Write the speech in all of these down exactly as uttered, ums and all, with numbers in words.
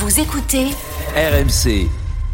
Vous écoutez R M C.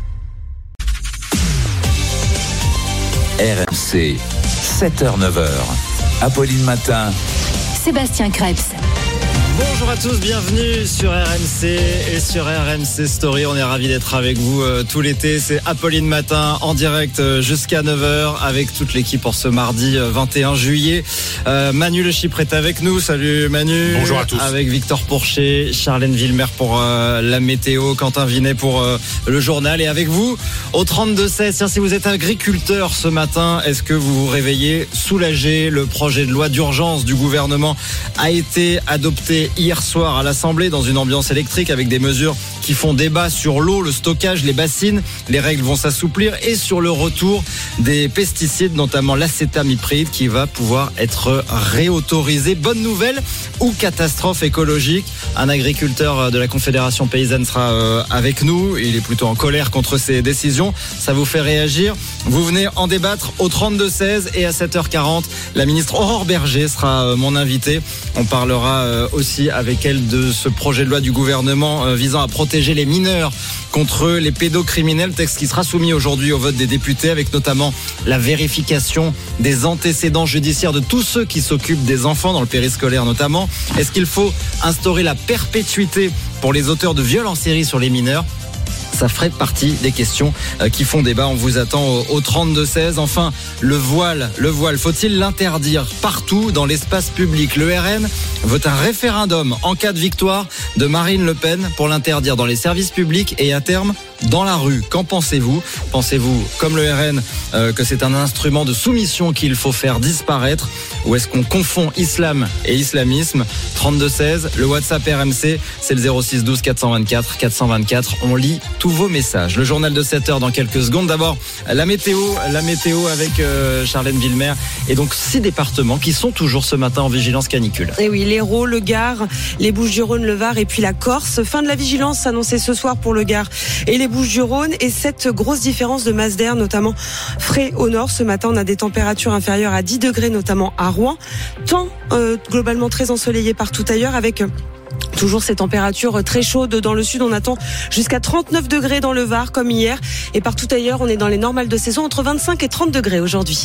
R M C, sept heures neuf heures. Apolline Matin. Sébastien Krebs. Bonjour à tous, bienvenue sur R M C et sur R M C Story. On est ravis d'être avec vous euh, tout l'été. C'est Apolline Matin en direct euh, jusqu'à neuf heures avec toute l'équipe pour ce mardi euh, vingt et un juillet. Euh, Manu Le Chypre est avec nous. Salut Manu. Bonjour à tous. Avec Victor Pourchet, Charlène Villemer pour euh, la météo, Quentin Vinet pour euh, le journal. Et avec vous au trente-deux seize. Tiens, si vous êtes agriculteur ce matin, est-ce que vous vous réveillez soulagé? Le projet de loi d'urgence du gouvernement a été adopté hier soir à l'Assemblée dans une ambiance électrique avec des mesures qui font débat sur l'eau, le stockage, les bassines. Les règles vont s'assouplir et sur le retour des pesticides, notamment l'acétamipride qui va pouvoir être réautorisé. Bonne nouvelle ou catastrophe écologique? Un agriculteur de la Confédération paysanne sera avec nous. Il est plutôt en colère contre ces décisions. Ça vous fait réagir? Vous venez en débattre au trente-deux seize et à sept heures quarante. La ministre Aurore Bergé sera mon invitée. On parlera aussi avec elle de ce projet de loi du gouvernement visant à protéger les mineurs contre les pédocriminels, texte qui sera soumis aujourd'hui au vote des députés avec notamment la vérification des antécédents judiciaires de tous ceux qui s'occupent des enfants dans le périscolaire notamment. Est-ce qu'il faut instaurer la perpétuité pour les auteurs de viols en série sur les mineurs? Ça ferait partie des questions qui font débat. On vous attend au trente-deux seize. Enfin, le voile, le voile, faut-il l'interdire partout dans l'espace public? Le R N veut un référendum en cas de victoire de Marine Le Pen pour l'interdire dans les services publics et à terme dans la rue. Qu'en pensez-vous? Pensez-vous, comme le R N, euh, que c'est un instrument de soumission qu'il faut faire disparaître? Ou est-ce qu'on confond islam et islamisme? Trente-deux seize, le WhatsApp R M C, c'est le zéro six douze quatre cent vingt-quatre quatre cent vingt-quatre. On lit tous vos messages. Le journal de sept heures dans quelques secondes. D'abord, la météo, la météo avec euh, Charlène Villemer. Et donc, six départements qui sont toujours ce matin en vigilance canicule. Et oui, l'Hérault, le Gard, les Bouches-du-Rhône, le Var et puis la Corse. Fin de la vigilance annoncée ce soir pour le Gard et les Bouches-du-Rhône. Et cette grosse différence de masse d'air, notamment frais au nord. Ce matin, on a des températures inférieures à dix degrés, notamment à Rouen. Temps euh, globalement très ensoleillé partout ailleurs avec... toujours ces températures très chaudes dans le sud. On attend jusqu'à trente-neuf degrés dans le Var comme hier. Et partout ailleurs, on est dans les normales de saison entre vingt-cinq et trente degrés aujourd'hui.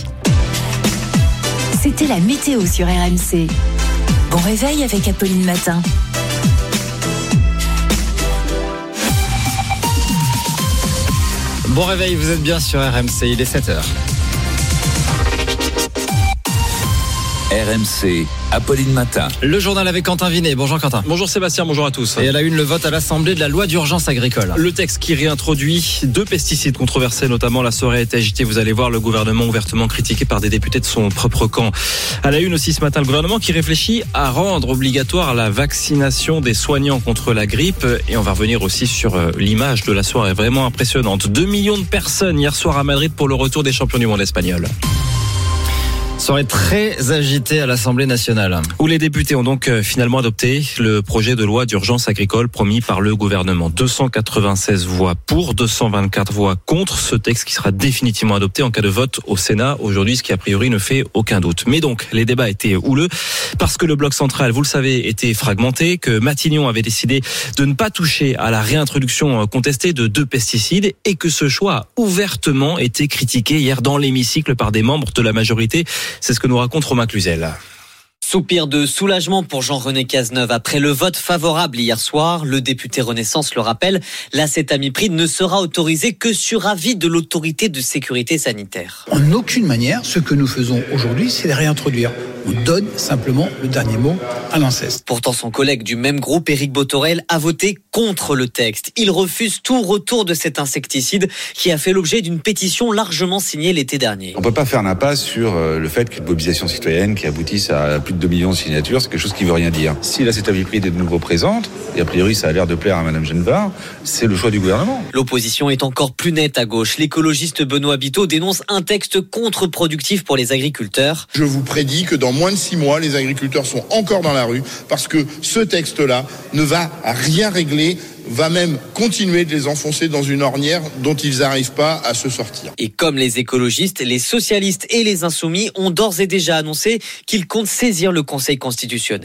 C'était la météo sur R M C. Bon réveil avec Apolline Matin. Bon réveil, vous êtes bien sur R M C, il est sept heures. R M C, Apolline Matin. Le journal avec Quentin Vinet. Bonjour Quentin. Bonjour Sébastien, bonjour à tous. Et à la une, le vote à l'Assemblée de la loi d'urgence agricole. Le texte qui réintroduit deux pesticides controversés, notamment la soirée a été agitée. Vous allez voir le gouvernement ouvertement critiqué par des députés de son propre camp. À la une aussi ce matin, le gouvernement qui réfléchit à rendre obligatoire la vaccination des soignants contre la grippe. Et on va revenir aussi sur l'image de la soirée vraiment impressionnante. deux millions de personnes hier soir à Madrid pour le retour des champions du monde espagnols. Soirée très agitée à l'Assemblée nationale. Où les députés ont donc finalement adopté le projet de loi d'urgence agricole promis par le gouvernement. deux cent quatre-vingt-seize voix pour, deux cent vingt-quatre voix contre. Ce texte qui sera définitivement adopté en cas de vote au Sénat aujourd'hui, ce qui a priori ne fait aucun doute. Mais donc, les débats étaient houleux parce que le bloc central, vous le savez, était fragmenté, que Matignon avait décidé de ne pas toucher à la réintroduction contestée de deux pesticides et que ce choix a ouvertement été critiqué hier dans l'hémicycle par des membres de la majorité. C'est ce que nous raconte Romain Cluzel. Soupir de soulagement pour Jean-René Cazeneuve. Après le vote favorable hier soir, le député Renaissance le rappelle, l'acétamipride ne sera autorisé que sur avis de l'autorité de sécurité sanitaire. En aucune manière, ce que nous faisons aujourd'hui, c'est de réintroduire. On donne simplement le dernier mot à l'ANSES. Pourtant, son collègue du même groupe, Éric Botorel, a voté contre le texte. Il refuse tout retour de cet insecticide qui a fait l'objet d'une pétition largement signée l'été dernier. On ne peut pas faire l'impasse sur le fait qu'une mobilisation citoyenne qui aboutisse à plus de deux millions de signatures, c'est quelque chose qui ne veut rien dire. Si l'acétamipride est de nouveau présente, et a priori ça a l'air de plaire à Madame Genevard, c'est le choix du gouvernement. L'opposition est encore plus nette à gauche. L'écologiste Benoît Biteau dénonce un texte contre-productif pour les agriculteurs. Je vous prédis que dans moins de six mois, les agriculteurs sont encore dans la rue parce que ce texte-là ne va rien régler, va même continuer de les enfoncer dans une ornière dont ils n'arrivent pas à se sortir. Et comme les écologistes, les socialistes et les insoumis ont d'ores et déjà annoncé qu'ils comptent saisir le Conseil constitutionnel.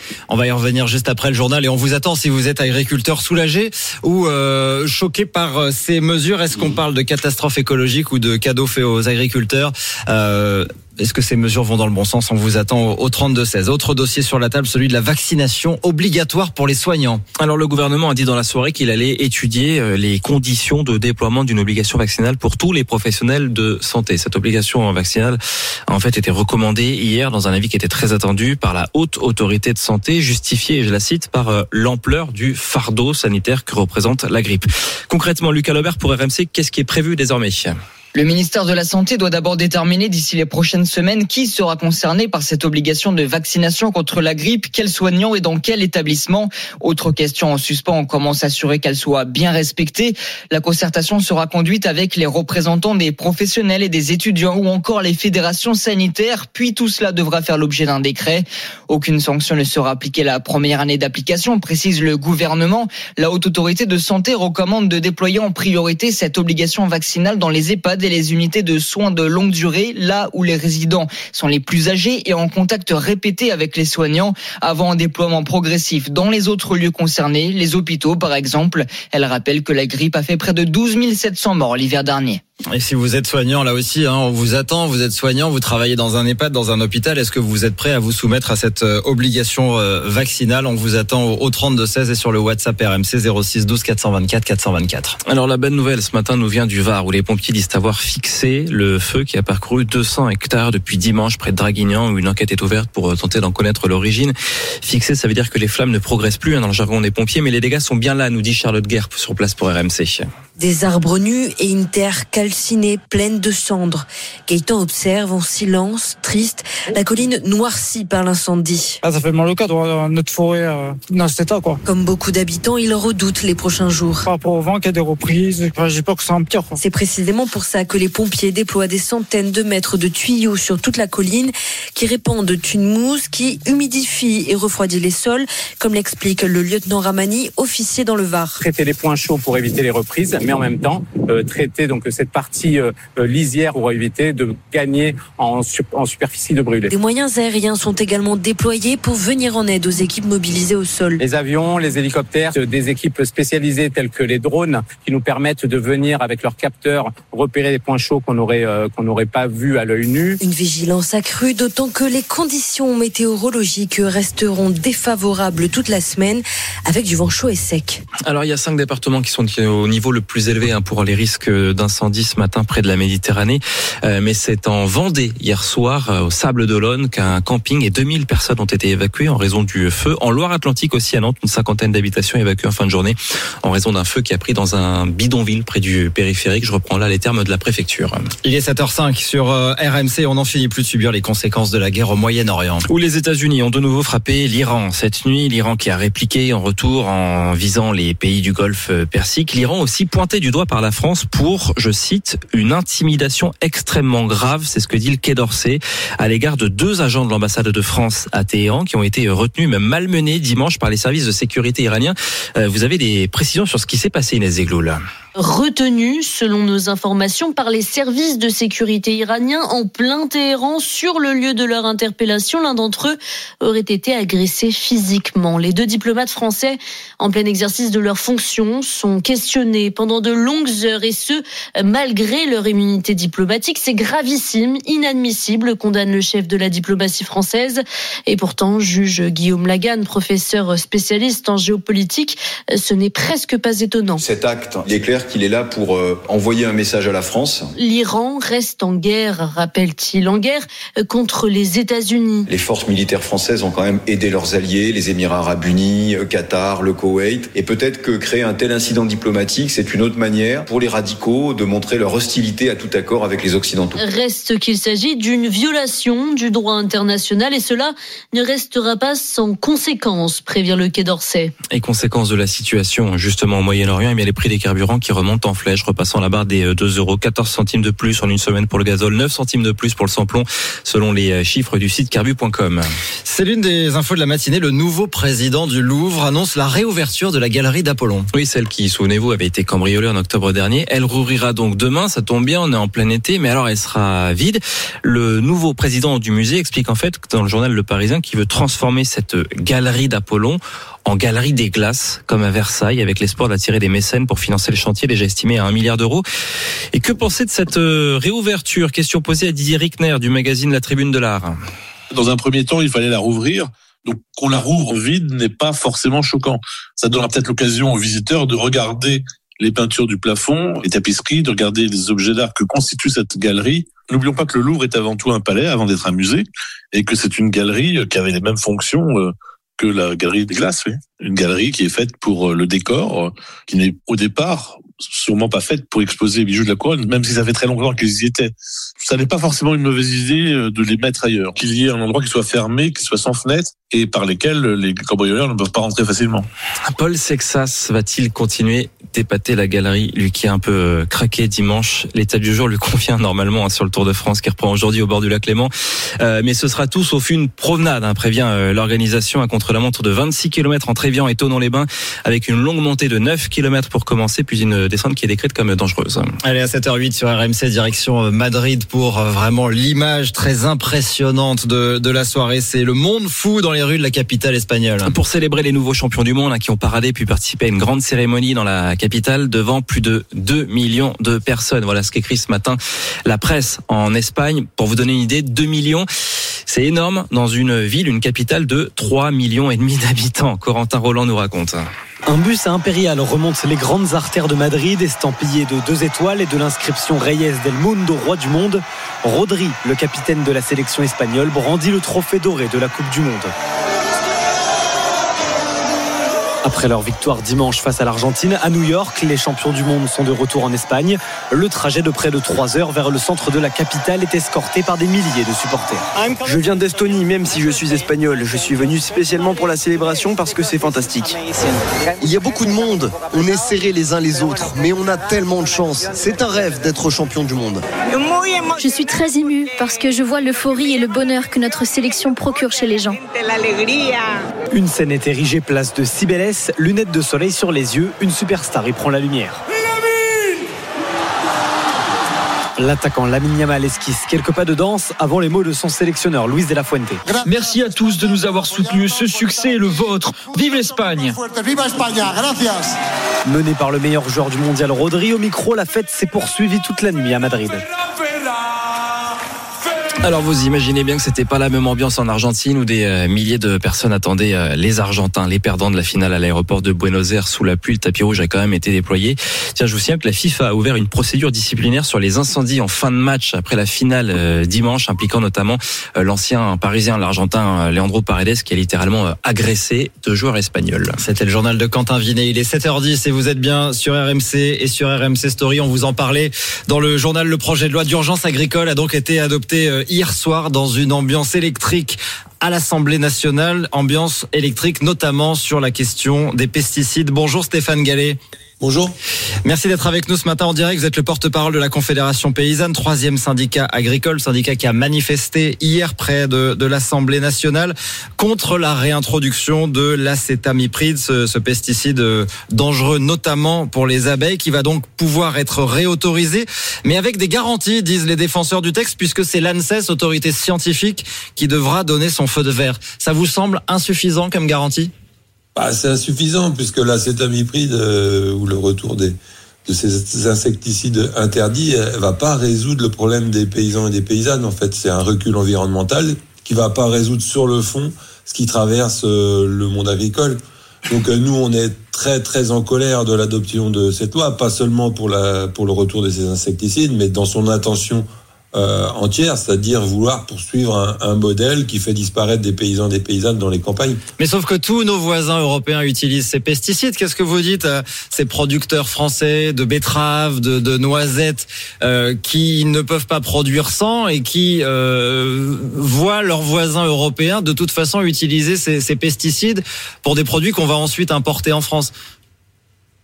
On va y revenir juste après le journal et on vous attend si vous êtes agriculteur soulagé ou euh, choqué par ces mesures. Est-ce qu'on parle de catastrophe écologique ou de cadeaux faits aux agriculteurs ? euh, Est-ce que ces mesures vont dans le bon sens ? On vous attend au trente-deux seize. Autre dossier sur la table, celui de la vaccination obligatoire pour les soignants. Alors le gouvernement a dit dans la soirée qu'il allait étudier les conditions de déploiement d'une obligation vaccinale pour tous les professionnels de santé. Cette obligation vaccinale a en fait été recommandée hier dans un avis qui était très attendu par la haute autorité de santé, justifiée, je la cite, par l'ampleur du fardeau sanitaire que représente la grippe. Concrètement, Lucas Lebert pour R M C, qu'est-ce qui est prévu désormais ? Le ministère de la Santé doit d'abord déterminer d'ici les prochaines semaines qui sera concerné par cette obligation de vaccination contre la grippe, quels soignants et dans quel établissement. Autre question en suspens, comment s'assurer qu'elle soit bien respectée. La concertation sera conduite avec les représentants des professionnels et des étudiants ou encore les fédérations sanitaires, puis tout cela devra faire l'objet d'un décret. Aucune sanction ne sera appliquée la première année d'application, précise le gouvernement. La haute autorité de santé recommande de déployer en priorité cette obligation vaccinale dans les EHPAD et les unités de soins de longue durée, là où les résidents sont les plus âgés et en contact répété avec les soignants, avant un déploiement progressif dans les autres lieux concernés, les hôpitaux par exemple. Elle rappelle que la grippe a fait près de douze mille sept cents morts l'hiver dernier. Et si vous êtes soignant, là aussi, hein, on vous attend, vous êtes soignant, vous travaillez dans un EHPAD, dans un hôpital, est-ce que vous êtes prêt à vous soumettre à cette euh, obligation euh, vaccinale ? On vous attend au, au trente-deux seize et sur le WhatsApp R M C zéro six douze quatre cent vingt-quatre quatre cent vingt-quatre. Alors la bonne nouvelle ce matin nous vient du Var, où les pompiers disent avoir fixé le feu qui a parcouru deux cents hectares depuis dimanche près de Draguignan, où une enquête est ouverte pour tenter d'en connaître l'origine. Fixé, ça veut dire que les flammes ne progressent plus hein, dans le jargon des pompiers, mais les dégâts sont bien là, nous dit Charlotte Guerre sur place pour R M C. Des arbres nus et une terre calcinée pleine de cendres. Gaëtan observe en silence, triste, la colline noircie par l'incendie. Ah, ça fait mal au cœur de voir notre forêt euh, dans cet état, quoi. Comme beaucoup d'habitants, il redoute les prochains jours. Par rapport au vent, qu'il y a des reprises, enfin, j'ai peur que ça empire, quoi. C'est précisément pour ça que les pompiers déploient des centaines de mètres de tuyaux sur toute la colline qui répandent une mousse qui humidifie et refroidit les sols, comme l'explique le lieutenant Ramani, officier dans le Var. Traiter les points chauds pour éviter les reprises, mais en même temps euh, traiter donc cette partie euh, lisière pour éviter de gagner en, su- en superficie de brûlés. Des moyens aériens sont également déployés pour venir en aide aux équipes mobilisées au sol. Les avions, les hélicoptères, des équipes spécialisées telles que les drones qui nous permettent de venir avec leurs capteurs repérer des points chauds qu'on aurait euh, qu'on n'aurait pas vus à l'œil nu. Une vigilance accrue, d'autant que les conditions météorologiques resteront défavorables toute la semaine avec du vent chaud et sec. Alors il y a cinq départements qui sont au niveau le plus élevé hein, pour les risques d'incendie ce matin près de la Méditerranée. Euh, mais c'est en Vendée hier soir euh, au Sable d'Olonne qu'un camping et deux mille personnes ont été évacuées en raison du feu. En Loire-Atlantique aussi à Nantes, une cinquantaine d'habitations évacuées en fin de journée en raison d'un feu qui a pris dans un bidonville près du périphérique. Je reprends là les termes de la préfecture. Il est sept heures cinq sur euh, R M C. On n'en finit plus de subir les conséquences de la guerre au Moyen-Orient. Où les États-Unis ont de nouveau frappé l'Iran cette nuit. L'Iran qui a répliqué en retour en visant les pays du Golfe Persique. L'Iran aussi pointé du doigt par la France pour, je cite, une intimidation extrêmement grave, c'est ce que dit le Quai d'Orsay, à l'égard de deux agents de l'ambassade de France à Téhéran qui ont été retenus, même malmenés dimanche par les services de sécurité iraniens. Vous avez des précisions sur ce qui s'est passé, Inès Zegloul? Retenu, selon nos informations, par les services de sécurité iraniens en plein Téhéran sur le lieu de leur interpellation. L'un d'entre eux aurait été agressé physiquement. Les deux diplomates français, en plein exercice de leurs fonctions, sont questionnés pendant de longues heures et ce, malgré leur immunité diplomatique. C'est gravissime, inadmissible, condamne le chef de la diplomatie française. Et pourtant, juge Guillaume Lagan, professeur spécialiste en géopolitique, ce n'est presque pas étonnant. Cet acte, il est clair qu'il est là pour euh, envoyer un message à la France. L'Iran reste en guerre, rappelle-t-il, en guerre contre les États-Unis. Les forces militaires françaises ont quand même aidé leurs alliés, les Émirats arabes unis, Qatar, le Koweït. Et peut-être que créer un tel incident diplomatique, c'est une autre manière pour les radicaux de montrer leur hostilité à tout accord avec les Occidentaux. Reste qu'il s'agit d'une violation du droit international et cela ne restera pas sans conséquences, prévient le Quai d'Orsay. Et conséquence de la situation justement au Moyen-Orient, eh bien les prix des carburants qui remonte en flèche, repassant la barre des deux euros, quatorze centimes de plus en une semaine pour le gazole, neuf centimes de plus pour le samplon, selon les chiffres du site carbu point com. C'est l'une des infos de la matinée. Le nouveau président du Louvre annonce la réouverture de la galerie d'Apollon. Oui, celle qui, souvenez-vous, avait été cambriolée en octobre dernier. Elle rouvrira donc demain. Ça tombe bien, on est en plein été, mais alors elle sera vide. Le nouveau président du musée explique en fait dans le journal Le Parisien qu'il veut transformer cette galerie d'Apollon en galerie des glaces, comme à Versailles, avec l'espoir d'attirer des mécènes pour financer le chantier, déjà estimé à un milliard d'euros. Et que penser de cette réouverture? Question posée à Didier Rickner du magazine La Tribune de l'Art. Dans un premier temps, il fallait la rouvrir. Donc, qu'on la rouvre vide n'est pas forcément choquant. Ça donnera peut-être l'occasion aux visiteurs de regarder les peintures du plafond, les tapisseries, de regarder les objets d'art que constitue cette galerie. N'oublions pas que le Louvre est avant tout un palais, avant d'être un musée, et que c'est une galerie qui avait les mêmes fonctions que la galerie des glaces. Oui. Une galerie qui est faite pour le décor, qui n'est au départ sûrement pas faite pour exposer les bijoux de la couronne, même si ça fait très longtemps qu'ils y étaient. Ça n'est pas forcément une mauvaise idée de les mettre ailleurs. Qu'il y ait un endroit qui soit fermé, qui soit sans fenêtre, et par lesquels les cambrioleurs ne peuvent pas rentrer facilement. Paul Sexas va-t-il continuer d'épater la galerie, lui qui a un peu craqué dimanche? L'étape du jour lui convient normalement hein, sur le Tour de France qui reprend aujourd'hui au bord du lac Léman. Euh, mais ce sera tout sauf une promenade, hein, prévient euh, l'organisation à contre-la-montre de vingt-six kilomètres entre Évian et Thonon-les-Bains, avec une longue montée de neuf kilomètres pour commencer, puis une descente qui est décrite comme dangereuse. Allez, à sept heures huit sur R M C, direction Madrid pour euh, vraiment l'image très impressionnante de, de la soirée. C'est le monde fou dans les rues de la capitale espagnole. Pour célébrer les nouveaux champions du monde hein, qui ont paradé puis participé à une grande cérémonie dans la capitale devant plus de deux millions de personnes. Voilà ce qu'écrit ce matin la presse en Espagne. Pour vous donner une idée, deux millions, c'est énorme dans une ville, une capitale de trois millions et demi d'habitants. Corentin Roland nous raconte. Un bus à Impérial remonte les grandes artères de Madrid, estampillé de deux étoiles et de l'inscription Reyes del Mundo, roi du monde. Rodri, le capitaine de la sélection espagnole, brandit le trophée doré de la Coupe du Monde. Après leur victoire dimanche face à l'Argentine, à New York, les champions du monde sont de retour en Espagne. Le trajet de près de trois heures vers le centre de la capitale est escorté par des milliers de supporters. Je viens d'Estonie, même si je suis espagnol. Je suis venu spécialement pour la célébration parce que c'est fantastique. Il y a beaucoup de monde. On est serrés les uns les autres, mais on a tellement de chance. C'est un rêve d'être champion du monde. Je suis très émue parce que je vois l'euphorie et le bonheur que notre sélection procure chez les gens. Une scène est érigée place de Cibeles, lunettes de soleil sur les yeux, une superstar y prend la lumière. L'attaquant Lamine Yamal esquisse quelques pas de danse avant les mots de son sélectionneur Luis de la Fuente. Merci à tous de nous avoir soutenus. Ce succès est le vôtre. Vive l'Espagne! Mené par le meilleur joueur du mondial Rodri, au micro, la fête s'est poursuivie toute la nuit à Madrid. Alors vous imaginez bien que c'était pas la même ambiance en Argentine où des euh, milliers de personnes attendaient euh, les Argentins, les perdants de la finale à l'aéroport de Buenos Aires sous la pluie. Le tapis rouge a quand même été déployé. Tiens, je vous signale que la FIFA a ouvert une procédure disciplinaire sur les incendies en fin de match après la finale euh, dimanche, impliquant notamment euh, l'ancien parisien, l'Argentin euh, Leandro Paredes, qui a littéralement euh, agressé deux joueurs espagnols. C'était le journal de Quentin Vinet. Il est sept heures dix et vous êtes bien sur R M C et sur R M C Story. On vous en parlait dans le journal. Le projet de loi d'urgence agricole a donc été adopté euh, hier soir dans une ambiance électrique à l'Assemblée nationale, ambiance électrique notamment sur la question des pesticides. Bonjour Stéphane Gallet. Bonjour. Merci d'être avec nous ce matin en direct. Vous êtes le porte-parole de la Confédération Paysanne, troisième syndicat agricole, syndicat qui a manifesté hier près de, de l'Assemblée nationale contre la réintroduction de l'acétamipride, ce, ce pesticide dangereux notamment pour les abeilles, qui va donc pouvoir être réautorisé, mais avec des garanties, disent les défenseurs du texte, puisque c'est l'ANSES, autorité scientifique, qui devra donner son feu de vert. Ça vous semble insuffisant comme garantie ? Bah, c'est insuffisant puisque l'acétamipride euh, ou le retour des, de ces insecticides interdits euh, va pas résoudre le problème des paysans et des paysannes. En fait, c'est un recul environnemental qui va pas résoudre sur le fond ce qui traverse euh, le monde agricole. Donc euh, nous, on est très très en colère de l'adoption de cette loi, pas seulement pour la pour le retour de ces insecticides, mais dans son intention Euh, entière, c'est-à-dire vouloir poursuivre un, un modèle qui fait disparaître des paysans et des paysannes dans les campagnes. Mais sauf que tous nos voisins européens utilisent ces pesticides. Qu'est-ce que vous dites à ces producteurs français de betteraves, de, de noisettes euh, qui ne peuvent pas produire sans et qui euh, voient leurs voisins européens de toute façon utiliser ces, ces pesticides pour des produits qu'on va ensuite importer en France?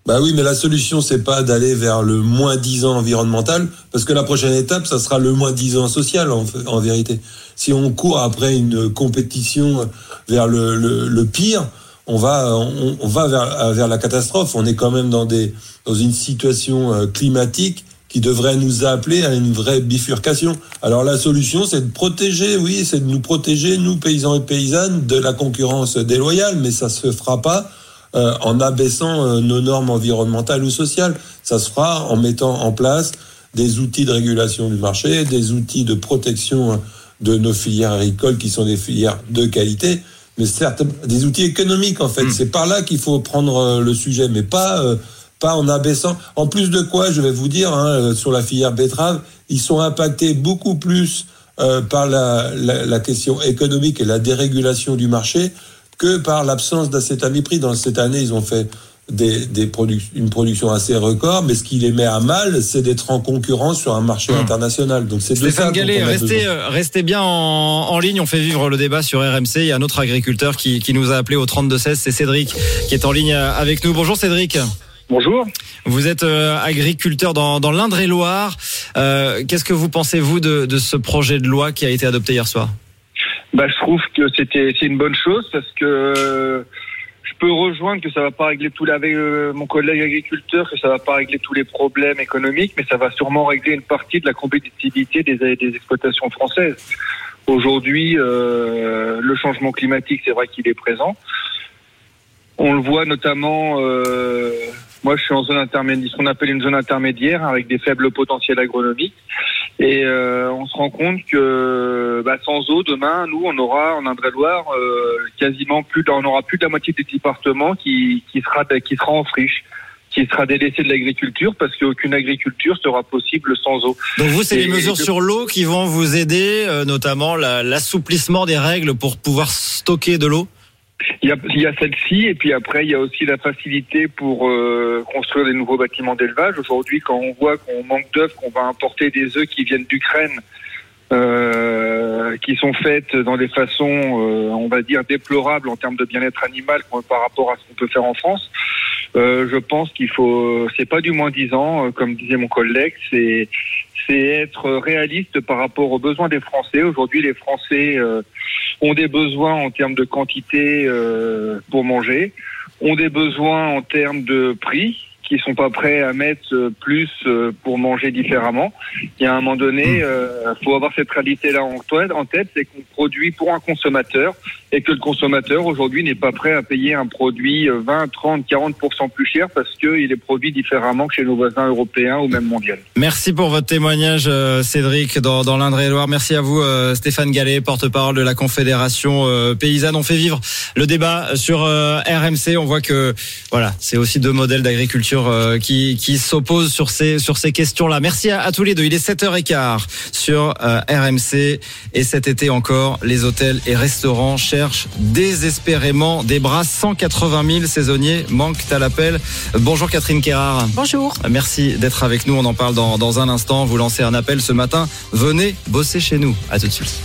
Bah oui, mais la solution, c'est pas d'aller vers le moins dix ans environnemental, parce que la prochaine étape, ça sera le moins dix ans social, en, en vérité. Si on court après une compétition vers le, le, le pire, on va, on, on va vers, vers la catastrophe. On est quand même dans des, dans une situation climatique qui devrait nous appeler à une vraie bifurcation. Alors la solution, c'est de protéger, oui, c'est de nous protéger, nous, paysans et paysannes, de la concurrence déloyale, mais ça se fera pas euh, en abaissant euh, nos normes environnementales ou sociales. Ça se fera en mettant en place des outils de régulation du marché, des outils de protection de nos filières agricoles qui sont des filières de qualité, mais certes, des outils économiques, en fait. Mmh. C'est par là qu'il faut prendre euh, le sujet, mais pas... Euh, pas en abaissant. En plus de quoi, je vais vous dire, hein, sur la filière betterave, ils sont impactés beaucoup plus euh, par la, la, la question économique et la dérégulation du marché que par l'absence d'acétamipride. Dans cette année, ils ont fait des, des produc- une production assez record, mais ce qui les met à mal, c'est d'être en concurrence sur un marché mmh. international. Donc c'est Stéphane Gallet, restez, restez bien en, en ligne. On fait vivre le débat sur R M C. Il y a un autre agriculteur qui, qui nous a appelé au trente-deux seize. C'est Cédric qui est en ligne avec nous. Bonjour Cédric. Bonjour. Vous êtes euh, agriculteur dans, dans l'Indre-et-Loire. Euh, qu'est-ce que vous pensez, vous, de, de ce projet de loi qui a été adopté hier soir ? Bah, je trouve que c'était, c'est une bonne chose parce que euh, je peux rejoindre que ça va pas régler tout, avec euh, mon collègue agriculteur, que ça va pas régler tous les problèmes économiques, mais ça va sûrement régler une partie de la compétitivité des, des exploitations françaises. Aujourd'hui, euh, le changement climatique, c'est vrai qu'il est présent. On le voit notamment... Euh, Moi, je suis en zone intermédiaire, ce qu'on appelle une zone intermédiaire avec des faibles potentiels agronomiques. Et euh, on se rend compte que bah, sans eau, demain, nous, on aura en Indre-et-Loire euh, quasiment plus, on aura plus de la moitié des départements qui, qui sera, qui sera en friche, qui sera délaissé de l'agriculture parce qu'aucune agriculture sera possible sans eau. Donc vous, c'est et, les mesures et, sur l'eau qui vont vous aider, euh, notamment la, l'assouplissement des règles pour pouvoir stocker de l'eau ? Il y a, il y a celle-ci, et puis après, il y a aussi la facilité pour euh, construire des nouveaux bâtiments d'élevage. Aujourd'hui, quand on voit qu'on manque d'œufs, qu'on va importer des œufs qui viennent d'Ukraine, euh, qui sont faites dans des façons, euh, on va dire, déplorables en termes de bien-être animal par rapport à ce qu'on peut faire en France, euh, je pense qu'il faut, c'est pas du moins dix ans, euh, comme disait mon collègue, c'est, c'est être réaliste par rapport aux besoins des Français. Aujourd'hui, les Français euh, ont des besoins en termes de quantité euh, pour manger, ont des besoins en termes de prix, qui sont pas prêts à mettre plus pour manger différemment. Il y a un moment donné, il euh, faut avoir cette réalité-là en tête, c'est qu'on produit pour un consommateur et que le consommateur aujourd'hui n'est pas prêt à payer un produit vingt, trente, quarante pour cent plus cher parce qu'il est produit différemment que chez nos voisins européens ou même mondiaux. Merci pour votre témoignage, Cédric, dans, dans l'Indre-et-Loire. Merci à vous, Stéphane Gallet, porte-parole de la Confédération paysanne. On fait vivre le débat sur R M C. On voit que voilà, c'est aussi deux modèles d'agriculture qui, qui s'opposent sur ces, sur ces questions-là. Merci à, à tous les deux. Il est sept heures quinze sur euh, R M C. Et cet été encore, les hôtels et restaurants cherchent désespérément des bras. cent quatre-vingt mille saisonniers manquent à l'appel. Bonjour Catherine Quérard. Bonjour. Merci d'être avec nous. On en parle dans, dans un instant. Vous lancez un appel ce matin. Venez bosser chez nous. À tout de suite.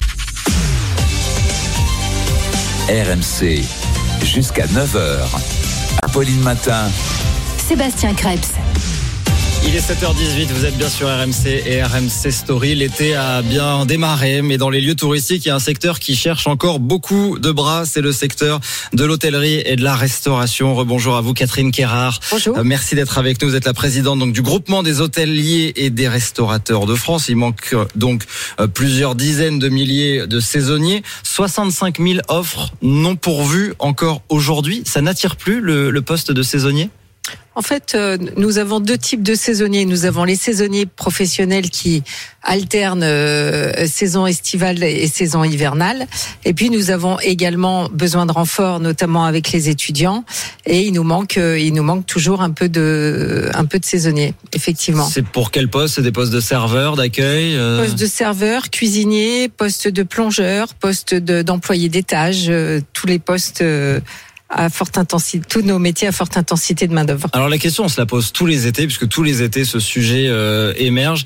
R M C, jusqu'à neuf heures. Apolline Matin. Sébastien Krebs. Il est sept heures dix-huit, vous êtes bien sur R M C et R M C Story. L'été a bien démarré, mais dans les lieux touristiques, il y a un secteur qui cherche encore beaucoup de bras. C'est le secteur de l'hôtellerie et de la restauration. Rebonjour à vous, Catherine Quérard. Bonjour. Euh, merci d'être avec nous. Vous êtes la présidente donc du groupement des hôteliers et des restaurateurs de France. Il manque euh, donc euh, plusieurs dizaines de milliers de saisonniers. soixante-cinq mille offres non pourvues encore aujourd'hui. Ça n'attire plus le, le poste de saisonnier ? En fait, euh, nous avons deux types de saisonniers. Nous avons les saisonniers professionnels qui alternent euh, saison estivale et saison hivernale. Et puis, nous avons également besoin de renforts, notamment avec les étudiants. Et il nous manque, euh, il nous manque toujours un peu de, un peu de saisonniers, effectivement. C'est pour quel poste ? C'est des postes de serveur, d'accueil euh... Poste de serveur, cuisinier, poste de plongeur, poste de, d'employé d'étage, euh, tous les postes... Euh, à forte intensité, tous nos métiers à forte intensité de main d'œuvre. Alors la question, on se la pose tous les étés, puisque tous les étés ce sujet euh, émerge.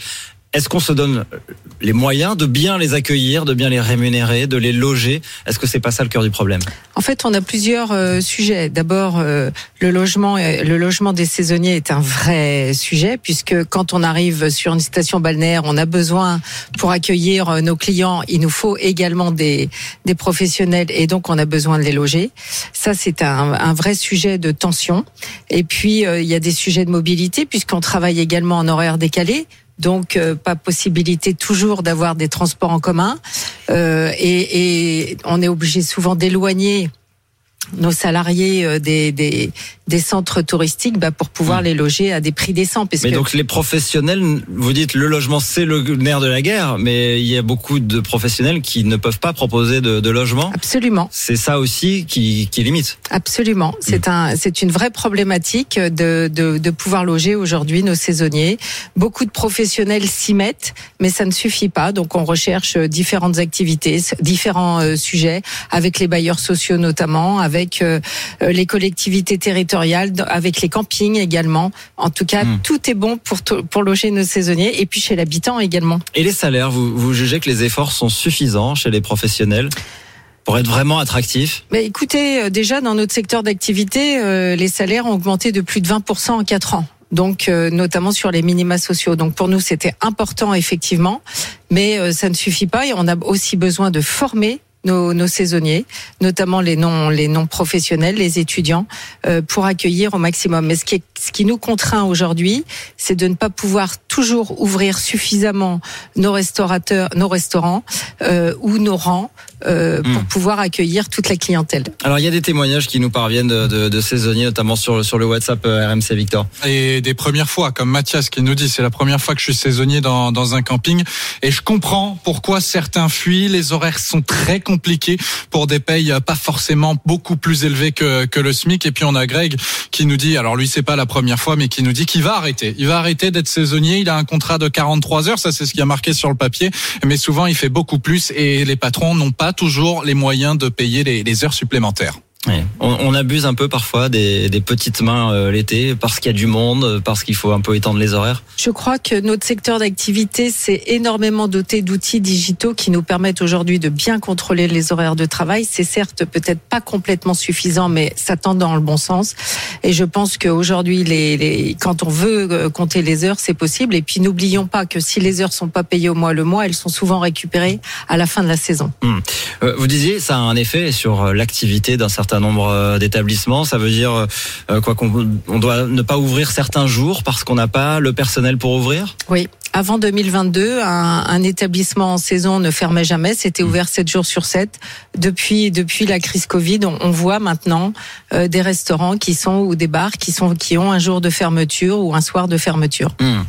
Est-ce qu'on se donne les moyens de bien les accueillir, de bien les rémunérer, de les loger? Est-ce que c'est pas ça le cœur du problème? En fait, on a plusieurs euh, sujets. D'abord, euh, le logement, le logement des saisonniers est un vrai sujet, puisque quand on arrive sur une station balnéaire, on a besoin, pour accueillir nos clients, il nous faut également des, des professionnels, et donc on a besoin de les loger. Ça, c'est un, un vrai sujet de tension. Et puis, euh, il y a des sujets de mobilité, puisqu'on travaille également en horaire décalé. Donc, euh, pas possibilité toujours d'avoir des transports en commun. Euh, et, et on est obligé souvent d'éloigner nos salariés des, des, des centres touristiques bah, pour pouvoir mmh. les loger à des prix décents. Parce mais que... donc les professionnels, vous dites le logement c'est le nerf de la guerre, mais il y a beaucoup de professionnels qui ne peuvent pas proposer de, de logement. Absolument. C'est ça aussi qui, qui limite. Absolument. C'est mmh. un, c'est une vraie problématique de, de, de pouvoir loger aujourd'hui nos saisonniers. Beaucoup de professionnels s'y mettent, mais ça ne suffit pas. Donc on recherche différentes activités, différents euh, sujets, avec les bailleurs sociaux notamment, avec avec euh, les collectivités territoriales, avec les campings également. En tout cas, mmh. tout est bon pour, to- pour loger nos saisonniers et puis chez l'habitant également. Et les salaires, vous, vous jugez que les efforts sont suffisants chez les professionnels pour être vraiment attractifs? Mais écoutez, déjà dans notre secteur d'activité, euh, les salaires ont augmenté de plus de vingt pour cent en quatre ans. Donc, euh, notamment sur les minima sociaux. Donc, pour nous, c'était important, effectivement. Mais euh, ça ne suffit pas et on a aussi besoin de former Nos, nos saisonniers, notamment les non les non professionnels, les étudiants, euh, pour accueillir au maximum. Mais ce qui est, ce qui nous contraint aujourd'hui, c'est de ne pas pouvoir toujours ouvrir suffisamment nos restaurateurs, nos restaurants euh, ou nos rangs euh, mmh. pour pouvoir accueillir toute la clientèle. Alors il y a des témoignages qui nous parviennent de, de, de saisonniers, notamment sur sur le WhatsApp R M C, Victor. Et des premières fois, comme Mathias qui nous dit, c'est la première fois que je suis saisonnier dans dans un camping, et je comprends pourquoi certains fuient. Les horaires sont très compliqué pour des payes pas forcément beaucoup plus élevées que que le SMIC. Et puis on a Greg qui nous dit, alors lui c'est pas la première fois, mais qui nous dit qu'il va arrêter. Il va arrêter d'être saisonnier. Il a un contrat de quarante-trois heures, ça c'est ce qui a marqué sur le papier, mais souvent il fait beaucoup plus et les patrons n'ont pas toujours les moyens de payer les, les heures supplémentaires. Oui. On, on abuse un peu parfois des, des petites mains euh, l'été parce qu'il y a du monde, parce qu'il faut un peu étendre les horaires. Je crois que notre secteur d'activité s'est énormément doté d'outils digitaux qui nous permettent aujourd'hui de bien contrôler les horaires de travail. C'est certes peut-être pas complètement suffisant, mais ça tend dans le bon sens. Et je pense qu'aujourd'hui, les, les, quand on veut compter les heures, c'est possible. Et puis n'oublions pas que si les heures sont pas payées au mois le mois, elles sont souvent récupérées à la fin de la saison. Hum. Euh, vous disiez, ça a un effet sur l'activité d'un certain un nombre d'établissements. Ça veut dire euh, quoi qu'on on doit ne pas ouvrir certains jours parce qu'on n'a pas le personnel pour ouvrir? Oui. Avant deux mille vingt-deux, un, un établissement en saison ne fermait jamais. C'était ouvert sept jours sur sept. Depuis depuis la crise Covid, on, on voit maintenant euh, des restaurants qui sont ou des bars qui sont qui ont un jour de fermeture ou un soir de fermeture. Mmh.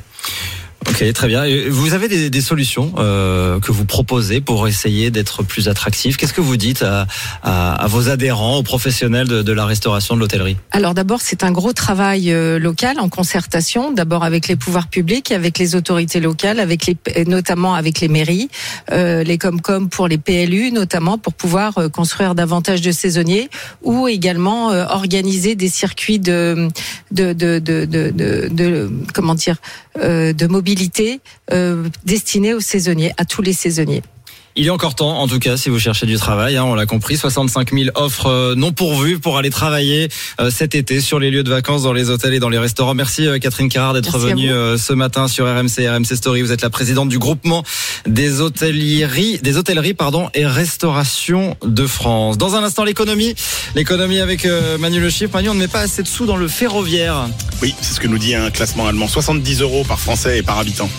Ok, très bien. Vous avez des, des solutions euh, que vous proposez pour essayer d'être plus attractif. Qu'est-ce que vous dites à, à, à vos adhérents, aux professionnels de, de la restauration, de l'hôtellerie? Alors d'abord, c'est un gros travail euh, local en concertation, d'abord avec les pouvoirs publics, avec les autorités locales, avec les, notamment avec les mairies, euh, les Comcom pour les P L U, notamment pour pouvoir euh, construire davantage de saisonniers ou également euh, organiser des circuits de de de de de, de, de comment dire euh, de mobilité Euh, destiné aux saisonniers, à tous les saisonniers. Il est encore temps, en tout cas, si vous cherchez du travail, hein, on l'a compris, soixante-cinq mille offres euh, non pourvues pour aller travailler euh, cet été sur les lieux de vacances, dans les hôtels et dans les restaurants. Merci euh, Catherine Carrard d'être Merci venue euh, ce matin sur R M C, R M C Story. Vous êtes la présidente du groupement des hôtelleries, des hôtelleries pardon, et restauration de France. Dans un instant, l'économie, l'économie avec euh, Manu Le Chiffre. Manu, on ne met pas assez de sous dans le ferroviaire. Oui, c'est ce que nous dit un classement allemand, soixante-dix euros par Français et par habitant.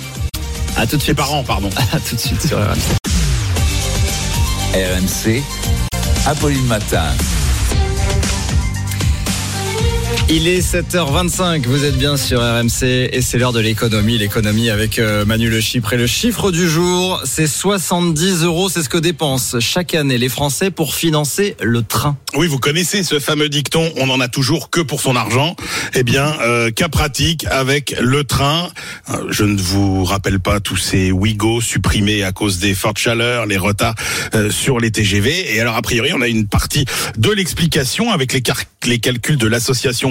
À tout de suite. Et par an, pardon. À tout de suite sur R M C. R M C, Apolline Matin. Il est sept heures vingt-cinq, vous êtes bien sur R M C et c'est l'heure de l'économie. L'économie avec Manu Le Chiffre. Et le chiffre du jour, c'est soixante-dix euros. C'est ce que dépensent chaque année les Français pour financer le train. Oui, vous connaissez ce fameux dicton, on n'en a toujours que pour son argent. Eh bien, euh, cas pratique avec le train. Je ne vous rappelle pas tous ces Ouigo supprimés à cause des fortes chaleurs, les retards euh, sur les T G V. Et alors, a priori, on a une partie de l'explication avec les, car- les calculs de l'association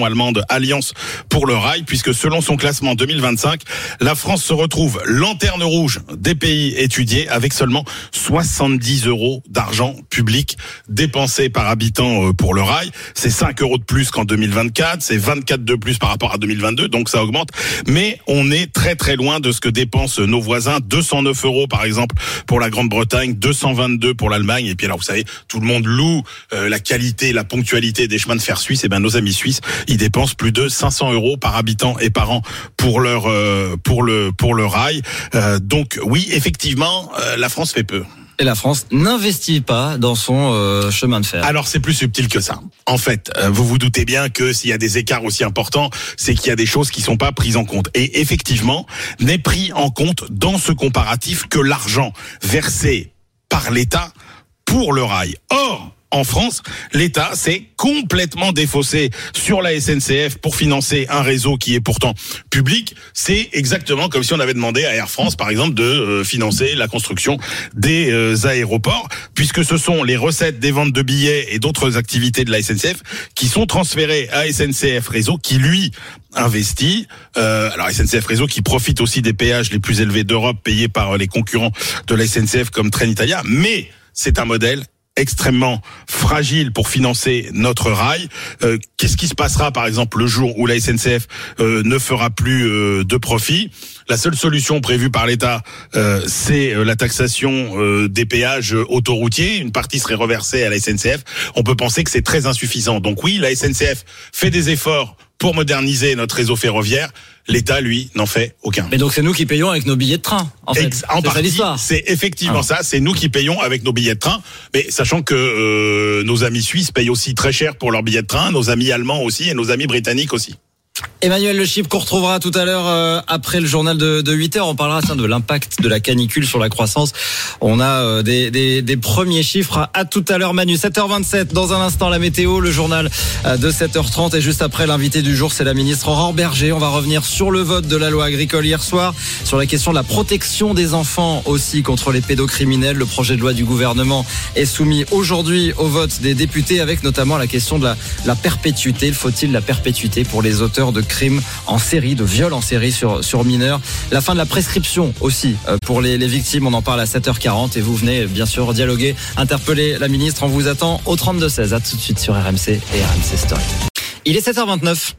allemande Alliance pour le rail, puisque selon son classement deux mille vingt-cinq, la France se retrouve lanterne rouge des pays étudiés avec seulement soixante-dix euros d'argent public dépensé par habitant pour le rail. C'est cinq euros de plus qu'en deux mille vingt-quatre, c'est vingt-quatre de plus par rapport à deux mille vingt-deux, donc ça augmente. Mais on est très très loin de ce que dépensent nos voisins. deux cent neuf euros par exemple pour la Grande-Bretagne, deux cent vingt-deux pour l'Allemagne. Et puis alors vous savez, tout le monde loue euh, la qualité, la ponctualité des chemins de fer suisses. Et ben nos amis suisses, ils dépensent plus de cinq cents euros par habitant et par an pour leur euh, pour le pour le rail. Euh, donc oui, effectivement, euh, la France fait peu. Et la France n'investit pas dans son euh, chemin de fer. Alors c'est plus subtil que ça. En fait, euh, vous vous doutez bien que s'il y a des écarts aussi importants, c'est qu'il y a des choses qui sont pas prises en compte. Et effectivement, n'est pris en compte dans ce comparatif que l'argent versé par l'État pour le rail. Or, en France, l'État s'est complètement défaussé sur la S N C F pour financer un réseau qui est pourtant public. C'est exactement comme si on avait demandé à Air France, par exemple, de euh, financer la construction des euh, aéroports, puisque ce sont les recettes des ventes de billets et d'autres activités de la S N C F qui sont transférées à S N C F Réseau, qui lui investit. Euh, alors S N C F Réseau qui profite aussi des péages les plus élevés d'Europe payés par les concurrents de la S N C F comme Trenitalia, mais c'est un modèle extrêmement fragile pour financer notre rail. Euh, qu'est-ce qui se passera par exemple le jour où la S N C F euh, ne fera plus euh, de profit? La seule solution prévue par l'État, euh, c'est euh, la taxation euh, des péages autoroutiers. Une partie serait reversée à la S N C F. On peut penser que c'est très insuffisant. Donc oui, la S N C F fait des efforts pour moderniser notre réseau ferroviaire. L'État, lui, n'en fait aucun. Mais donc c'est nous qui payons avec nos billets de train, en fait. Ex- en partie, c'est effectivement ah. ça. C'est nous qui payons avec nos billets de train. Mais sachant que euh, nos amis suisses payent aussi très cher pour leurs billets de train, nos amis allemands aussi et nos amis britanniques aussi. Emmanuel Le Chypre qu'on retrouvera tout à l'heure euh, après le journal de, de huit heures. On parlera tiens, de l'impact de la canicule sur la croissance. On a euh, des, des, des premiers chiffres. À tout à l'heure Manu, sept heures vingt-sept. Dans un instant la météo, le journal euh, de sept heures trente. Et juste après l'invité du jour, c'est la ministre Aurore Bergé. On va revenir sur le vote de la loi agricole hier soir, sur la question de la protection des enfants aussi contre les pédocriminels. Le projet de loi du gouvernement est soumis aujourd'hui au vote des députés, avec notamment la question de la, la perpétuité. Faut-il la perpétuité pour les auteurs de crimes en série, de viols en série sur, sur mineurs. La fin de la prescription aussi pour les, les victimes, on en parle à sept heures quarante et vous venez bien sûr dialoguer, interpeller la ministre. On vous attend au trente-deux seize. À tout de suite sur R M C et R M C Story. Il est sept heures vingt-neuf.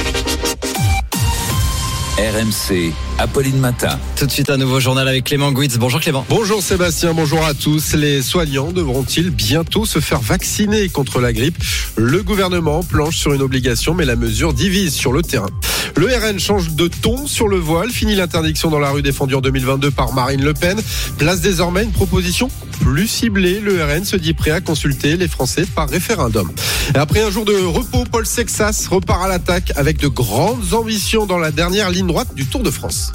R M C, Apolline Matin. Tout de suite un nouveau journal avec Clément Gouitz. Bonjour Clément. Bonjour Sébastien, bonjour à tous. Les soignants devront-ils bientôt se faire vacciner contre la grippe? Le gouvernement planche sur une obligation, mais la mesure divise sur le terrain. Le R N change de ton sur le voile. Fini l'interdiction dans la rue défendue en deux mille vingt-deux par Marine Le Pen. Place désormais une proposition plus ciblée. Le R N se dit prêt à consulter les Français par référendum. Et après un jour de repos, Paul Sexas repart à l'attaque avec de grandes ambitions dans la dernière ligne droite du Tour de France.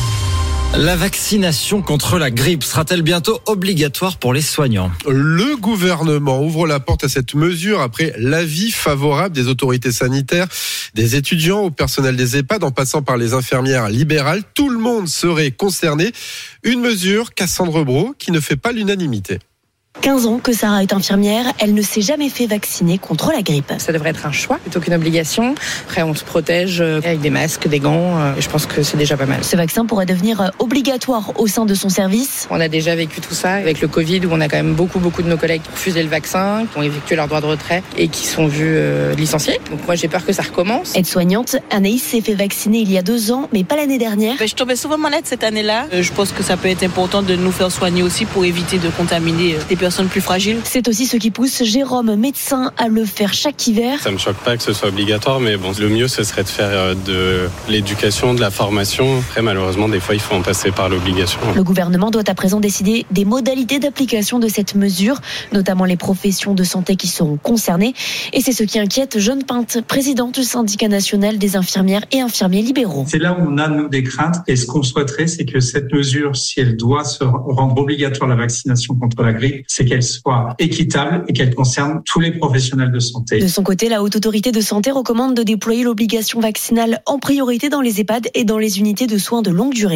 La vaccination contre la grippe sera-t-elle bientôt obligatoire pour les soignants? Le gouvernement ouvre la porte à cette mesure après l'avis favorable des autorités sanitaires, des étudiants au personnel des EHPAD, en passant par les infirmières libérales. Tout le monde serait concerné. Une mesure, Cassandre Brault, qui ne fait pas l'unanimité. quinze ans que Sarah est infirmière, elle ne s'est jamais fait vacciner contre la grippe. Ça devrait être un choix plutôt qu'une obligation. Après, on se protège avec des masques, des gants. Je pense que c'est déjà pas mal. Ce vaccin pourrait devenir obligatoire au sein de son service. On a déjà vécu tout ça avec le Covid, où on a quand même beaucoup, beaucoup de nos collègues qui ont refusé le vaccin, qui ont effectué leur droit de retrait et qui sont vus euh, licenciés. Donc moi, j'ai peur que ça recommence. Aide-soignante, Anaïs s'est fait vacciner il y a deux ans, mais pas l'année dernière. Je tombais souvent malade cette année-là. Je pense que ça peut être important de nous faire soigner aussi pour éviter de contaminer des personnes plus fragiles. C'est aussi ce qui pousse Jérôme, médecin, à le faire chaque hiver. Ça me choque pas que ce soit obligatoire, mais bon, le mieux ce serait de faire de l'éducation, de la formation. Après, malheureusement, des fois, il faut en passer par l'obligation. Le gouvernement doit à présent décider des modalités d'application de cette mesure, notamment les professions de santé qui seront concernées. Et c'est ce qui inquiète Jeanne Pinte, présidente du syndicat national des infirmières et infirmiers libéraux. C'est là où on a, nous, des craintes. Et ce qu'on souhaiterait, c'est que cette mesure, si elle doit se rendre obligatoire la vaccination contre la grippe, c'est qu'elle soit équitable et qu'elle concerne tous les professionnels de santé. De son côté, la Haute Autorité de Santé recommande de déployer l'obligation vaccinale en priorité dans les EHPAD et dans les unités de soins de longue durée.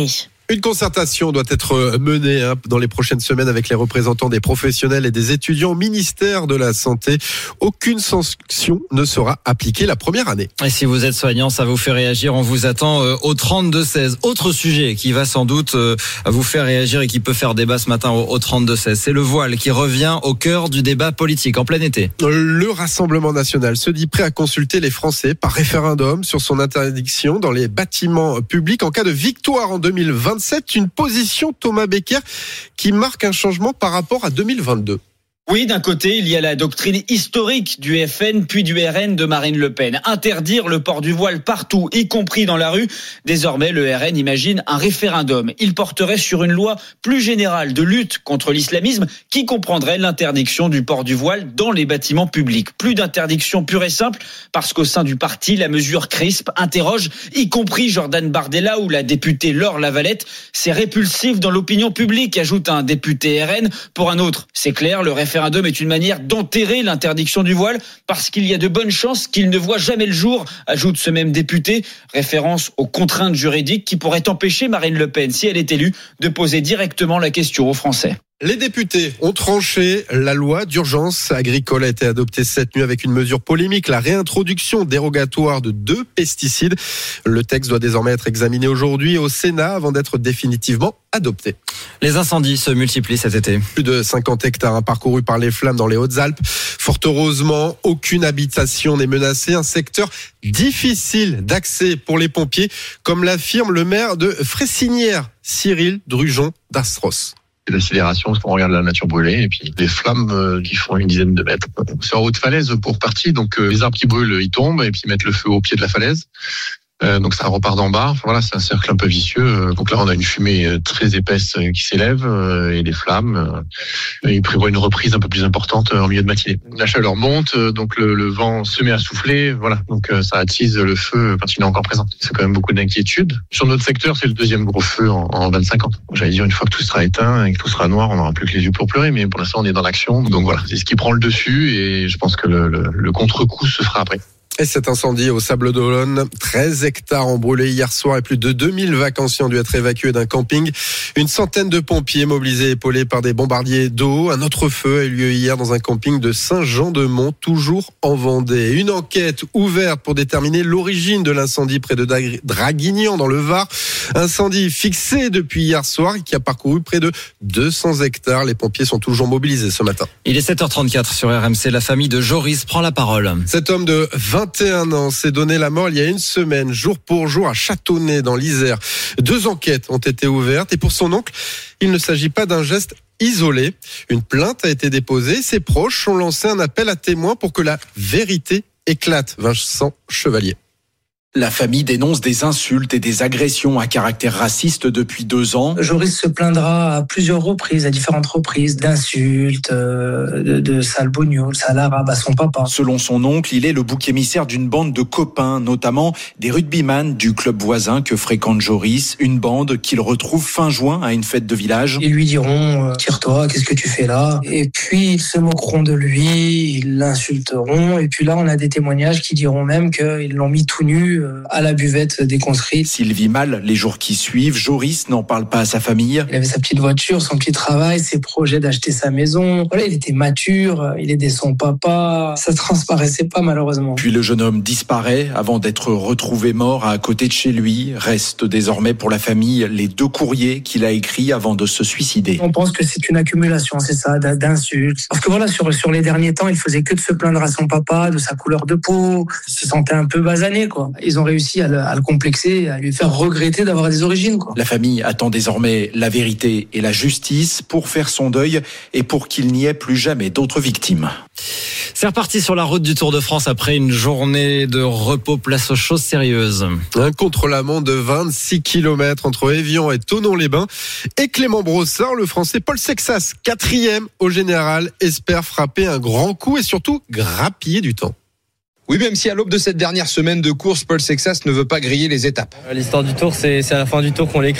Une concertation doit être menée hein, dans les prochaines semaines avec les représentants des professionnels et des étudiants au ministère de la Santé. Aucune sanction ne sera appliquée la première année. Et si vous êtes soignant, ça vous fait réagir. On vous attend au trente-deux seize. Autre sujet qui va sans doute vous faire réagir et qui peut faire débat ce matin au trente-deux seize. C'est le voile qui revient au cœur du débat politique en plein été. Le Rassemblement national se dit prêt à consulter les Français par référendum sur son interdiction dans les bâtiments publics en cas de victoire en deux mille vingt-sept. Une position, Thomas Becker, qui marque un changement par rapport à deux mille vingt-deux. Oui, d'un côté, il y a la doctrine historique du F N puis du R N de Marine Le Pen. Interdire le port du voile partout, y compris dans la rue. Désormais, le R N imagine un référendum. Il porterait sur une loi plus générale de lutte contre l'islamisme qui comprendrait l'interdiction du port du voile dans les bâtiments publics. Plus d'interdiction pure et simple parce qu'au sein du parti, la mesure crispe, interroge, y compris Jordan Bardella ou la députée Laure Lavalette. C'est répulsif dans l'opinion publique, ajoute un député R N. Pour un autre, c'est clair, le référendum Le référendum est une manière d'enterrer l'interdiction du voile parce qu'il y a de bonnes chances qu'il ne voit jamais le jour, ajoute ce même député, référence aux contraintes juridiques qui pourraient empêcher Marine Le Pen, si elle est élue, de poser directement la question aux Français. Les députés ont tranché. La loi d'urgence agricole a été adoptée cette nuit avec une mesure polémique, la réintroduction dérogatoire de deux pesticides. Le texte doit désormais être examiné aujourd'hui au Sénat avant d'être définitivement adopté. Les incendies se multiplient cet été. Plus de cinquante hectares parcourus par les flammes dans les Hautes-Alpes. Fort heureusement, aucune habitation n'est menacée. Un secteur difficile d'accès pour les pompiers, comme l'affirme le maire de Fressinière, Cyril Drujon d'Astros. L'accélération, parce qu'on regarde la nature brûler, et puis des flammes euh, qui font une dizaine de mètres. C'est en haute falaise pour partie, donc euh, les arbres qui brûlent, ils tombent, et puis ils mettent le feu au pied de la falaise. Euh, donc ça repart d'en bas. Enfin, voilà, c'est un cercle un peu vicieux. Donc là, on a une fumée très épaisse qui s'élève euh, et des flammes. Euh, il prévoit une reprise un peu plus importante en milieu de matinée. La chaleur monte, donc le, le vent se met à souffler. Voilà, donc euh, ça attise le feu quand il est encore présent. C'est quand même beaucoup d'inquiétude. Sur notre secteur, c'est le deuxième gros feu en, en vingt-cinq ans. J'allais dire, une fois que tout sera éteint et que tout sera noir, on n'aura plus que les yeux pour pleurer. Mais pour l'instant, on est dans l'action. Donc voilà, c'est ce qui prend le dessus et je pense que le, le, le contre-coup se fera après. Et cet incendie au Sable d'Olonne, treize hectares ont brûlé hier soir et plus de deux mille vacanciers ont dû être évacués d'un camping. Une centaine de pompiers mobilisés et épaulés par des bombardiers d'eau. Un autre feu a eu lieu hier dans un camping de Saint-Jean-de-Mont, toujours en Vendée. Une enquête ouverte pour déterminer l'origine de l'incendie près de Draguignan dans le Var. Incendie fixé depuis hier soir et qui a parcouru près de deux cents hectares. Les pompiers sont toujours mobilisés ce matin. Il est sept heures trente-quatre sur R M C. La famille de Joris prend la parole. Cet homme de vingt vingt et un ans s'est donné la mort il y a une semaine, jour pour jour, à Châteauneuf dans l'Isère. Deux enquêtes ont été ouvertes et pour son oncle, il ne s'agit pas d'un geste isolé. Une plainte a été déposée. Ses proches ont lancé un appel à témoins pour que la vérité éclate. Vincent Chevalier. La famille dénonce des insultes et des agressions à caractère raciste depuis deux ans. Joris se plaindra à plusieurs reprises, à différentes reprises, d'insultes, euh, de, de sale bougnoule, sale arabe à son papa. Selon son oncle, il est le bouc émissaire d'une bande de copains, notamment des rugbyman du club voisin que fréquente Joris, une bande qu'il retrouve fin juin à une fête de village. Ils lui diront euh, « tire-toi, qu'est-ce que tu fais là ?» Et puis ils se moqueront de lui, ils l'insulteront. Et puis là, on a des témoignages qui diront même qu'ils l'ont mis tout nu à la buvette des conscrits. S'il vit mal les jours qui suivent, Joris n'en parle pas à sa famille. Il avait sa petite voiture, son petit travail, ses projets d'acheter sa maison. Voilà, il était mature, il aidait son papa. Ça transparaissait pas malheureusement. Puis le jeune homme disparaît avant d'être retrouvé mort à côté de chez lui. Restent désormais pour la famille les deux courriers qu'il a écrits avant de se suicider. On pense que c'est une accumulation, c'est ça, d'insultes. Parce que voilà, sur, sur les derniers temps, il faisait que de se plaindre à son papa, de sa couleur de peau. Il se sentait un peu basané, quoi. Ils ont réussi à le, à le complexer, à lui faire regretter d'avoir des origines, quoi. La famille attend désormais la vérité et la justice pour faire son deuil et pour qu'il n'y ait plus jamais d'autres victimes. C'est reparti sur la route du Tour de France après une journée de repos place aux choses sérieuses. Un contre-la-montre de vingt-six kilomètres entre Évian et Thonon-les-Bains. Et Clément Brossard, le Français Paul Sexas, quatrième au général, espère frapper un grand coup et surtout grappiller du temps. Oui, même si à l'aube de cette dernière semaine de course, Paul Sexas ne veut pas griller les étapes. L'histoire du Tour, c'est, c'est à la fin du Tour qu'on l'écrit.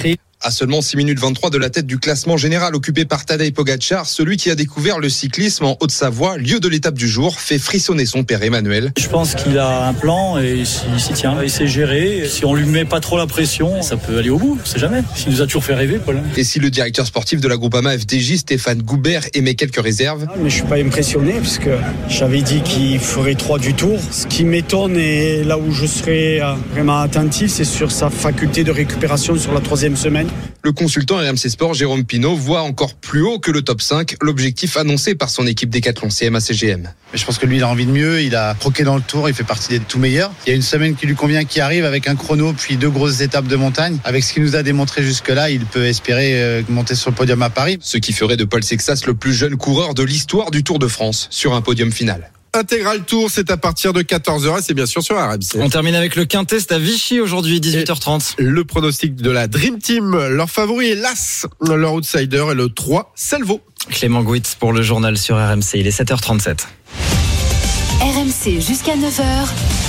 À seulement six minutes vingt-trois de la tête du classement général occupé par Tadej Pogačar, celui qui a découvert le cyclisme en Haute-Savoie, lieu de l'étape du jour, fait frissonner son père Emmanuel. Je pense qu'il a un plan et il s'y tient. Il sait gérer. Si on lui met pas trop la pression, ça peut aller au bout. On sait jamais. Il nous a toujours fait rêver, Paul. Et si le directeur sportif de la Groupama F D J, Stéphane Goubert, émet quelques réserves. Mais je suis pas impressionné puisque j'avais dit qu'il ferait trois du tour. Ce qui m'étonne et là où je serais vraiment attentif, c'est sur sa faculté de récupération sur la troisième semaine. Le consultant R M C Sport, Jérôme Pinault, voit encore plus haut que le top cinq, l'objectif annoncé par son équipe Décathlon C M A C G M. Je pense que lui, il a envie de mieux, il a croqué dans le tour, il fait partie des tout meilleurs. Il y a une semaine qui lui convient, qui arrive avec un chrono, puis deux grosses étapes de montagne. Avec ce qu'il nous a démontré jusque-là, il peut espérer monter sur le podium à Paris. Ce qui ferait de Paul Sexas le plus jeune coureur de l'histoire du Tour de France sur un podium final. Intégral Tour, c'est à partir de quatorze heures et c'est bien sûr sur R M C. On termine avec le Quintet, c'est à Vichy aujourd'hui, dix-huit heures trente. Et le pronostic de la Dream Team, leur favori est l'As, leur outsider est le trois, Selvo. Clément Gouitz pour le journal sur R M C, il est sept heures trente-sept. R M C jusqu'à neuf heures.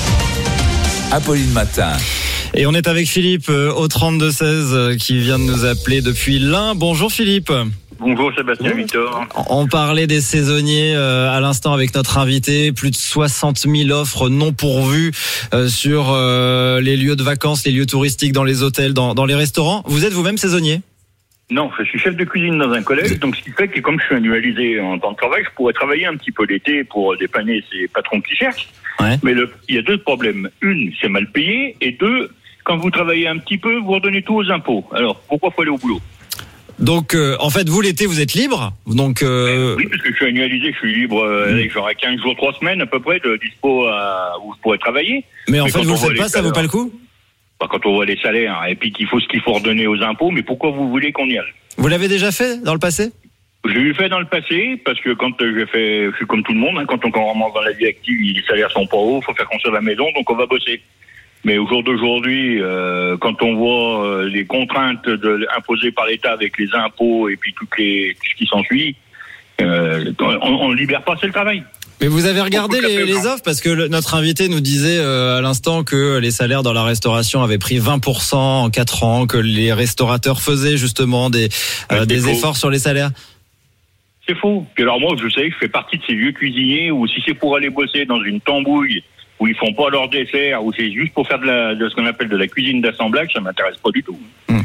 Apolline Matin. Et on est avec Philippe au trente-deux seize qui vient de nous appeler depuis l'Ain. Bonjour Philippe. Bonjour Sébastien Victor. On parlait des saisonniers euh, à l'instant avec notre invité. Plus de soixante mille offres non pourvues euh, sur euh, les lieux de vacances, les lieux touristiques, dans les hôtels, dans, dans les restaurants. Vous êtes vous-même saisonnier ? Non, je suis chef de cuisine dans un collège, donc ce qui fait que comme je suis annualisé en temps de travail, je pourrais travailler un petit peu l'été pour dépanner ces patrons qui cherchent. Ouais. Mais le, il y a deux problèmes. Une, c'est mal payé, et deux, quand vous travaillez un petit peu, vous redonnez tout aux impôts. Alors, pourquoi faut aller au boulot ? Donc, euh, en fait, vous, l'été, vous êtes libre. Donc, euh... oui, parce que je suis annualisé, je suis libre. Euh, mmh. J'aurai quinze jours, trois semaines à peu près de dispo à, où je pourrais travailler. Mais en mais fait, vous le faites pas, ça vaut pas le coup ? Bah, quand on voit les salaires et puis qu'il faut ce qu'il faut redonner aux impôts, mais pourquoi vous voulez qu'on y aille ? Vous l'avez déjà fait dans le passé ? Je l'ai fait dans le passé parce que quand j'ai fait, je suis comme tout le monde, hein, quand on commence dans la vie active, les salaires sont pas hauts, faut faire construire la maison, donc on va bosser. Mais au jour d'aujourd'hui, euh, quand on voit euh, les contraintes de, imposées par l'État avec les impôts et puis toutes les, tout ce qui s'ensuit, euh, on ne libère pas assez le travail. Mais vous avez regardé les, les offres parce que le, notre invité nous disait euh, à l'instant que les salaires dans la restauration avaient pris vingt pour cent en quatre ans, que les restaurateurs faisaient justement des, euh, des efforts sur les salaires. C'est faux. Puis alors moi, je sais, je fais partie de ces vieux cuisiniers où si c'est pour aller bosser dans une tambouille où ils font pas leur dessert, où c'est juste pour faire de, la, de ce qu'on appelle de la cuisine d'assemblage, ça m'intéresse pas du tout. Mmh.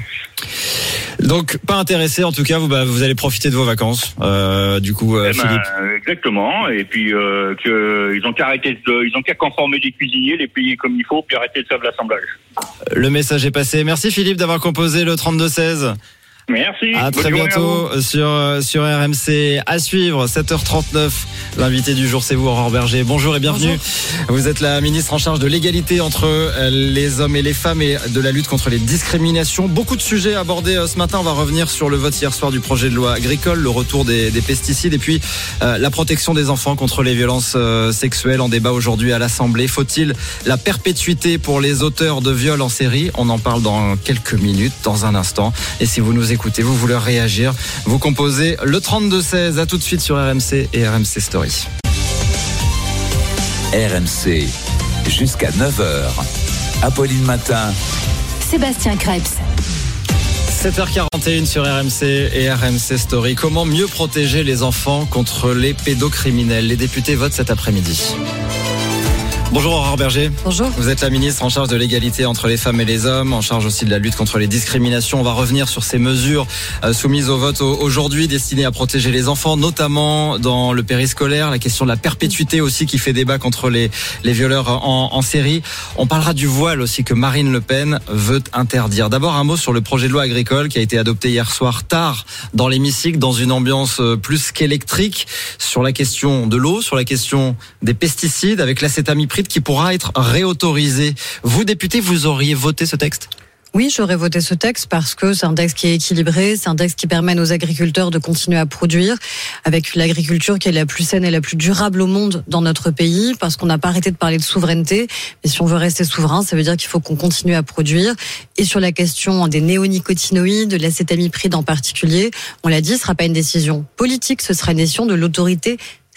Donc pas intéressé en tout cas, vous bah, vous allez profiter de vos vacances, euh, du coup euh, eh ben, Philippe. Exactement, et puis euh, que ils ont qu'à arrêter de, ils ont qu'à conformer des cuisiniers, les payer comme il faut, puis arrêter de faire de l'assemblage. Le message est passé. Merci Philippe d'avoir composé le trente-deux seize. Merci. À très bientôt à sur sur R M C. À suivre, sept heures trente-neuf. L'invité du jour, c'est vous, Aurore Berger. Bonjour et bienvenue. Bonjour. Vous êtes la ministre en charge de l'égalité entre les hommes et les femmes et de la lutte contre les discriminations. Beaucoup de sujets abordés ce matin. On va revenir sur le vote hier soir du projet de loi agricole, le retour des, des pesticides et puis euh, la protection des enfants contre les violences euh, sexuelles. En débat aujourd'hui à l'Assemblée. Faut-il la perpétuité pour les auteurs de viols en série ? On en parle dans quelques minutes, dans un instant. Et si vous nous écoutez, vous voulez réagir, vous composez le trente-deux seize. À tout de suite sur R M C et R M C Story. R M C, jusqu'à neuf heures. Apolline Matin. Sébastien Krebs. sept heures quarante et une sur R M C et R M C Story. Comment mieux protéger les enfants contre les pédocriminels ? Les députés votent cet après-midi. Bonjour Aurore Berger. Bonjour. Vous êtes la ministre en charge de l'égalité entre les femmes et les hommes, en charge aussi de la lutte contre les discriminations. On va revenir sur ces mesures euh, soumises au vote aujourd'hui, destinées à protéger les enfants, notamment dans le périscolaire. La question de la perpétuité aussi qui fait débat contre les, les violeurs en, en série. On parlera du voile aussi que Marine Le Pen veut interdire. D'abord un mot sur le projet de loi agricole qui a été adopté hier soir tard dans l'hémicycle, dans une ambiance plus qu'électrique, sur la question de l'eau, sur la question des pesticides, avec l'acétamipride qui pourra être réautorisé. Vous, député, vous auriez voté ce texte ? Oui, j'aurais voté ce texte parce que c'est un texte qui est équilibré, c'est un texte qui permet à nos agriculteurs de continuer à produire avec l'agriculture qui est la plus saine et la plus durable au monde dans notre pays, parce qu'on n'a pas arrêté de parler de souveraineté. Mais si on veut rester souverain, ça veut dire qu'il faut qu'on continue à produire. Et sur la question des néonicotinoïdes, de l'acétamipride en particulier, on l'a dit, ce ne sera pas une décision politique, ce sera une décision de l'autorité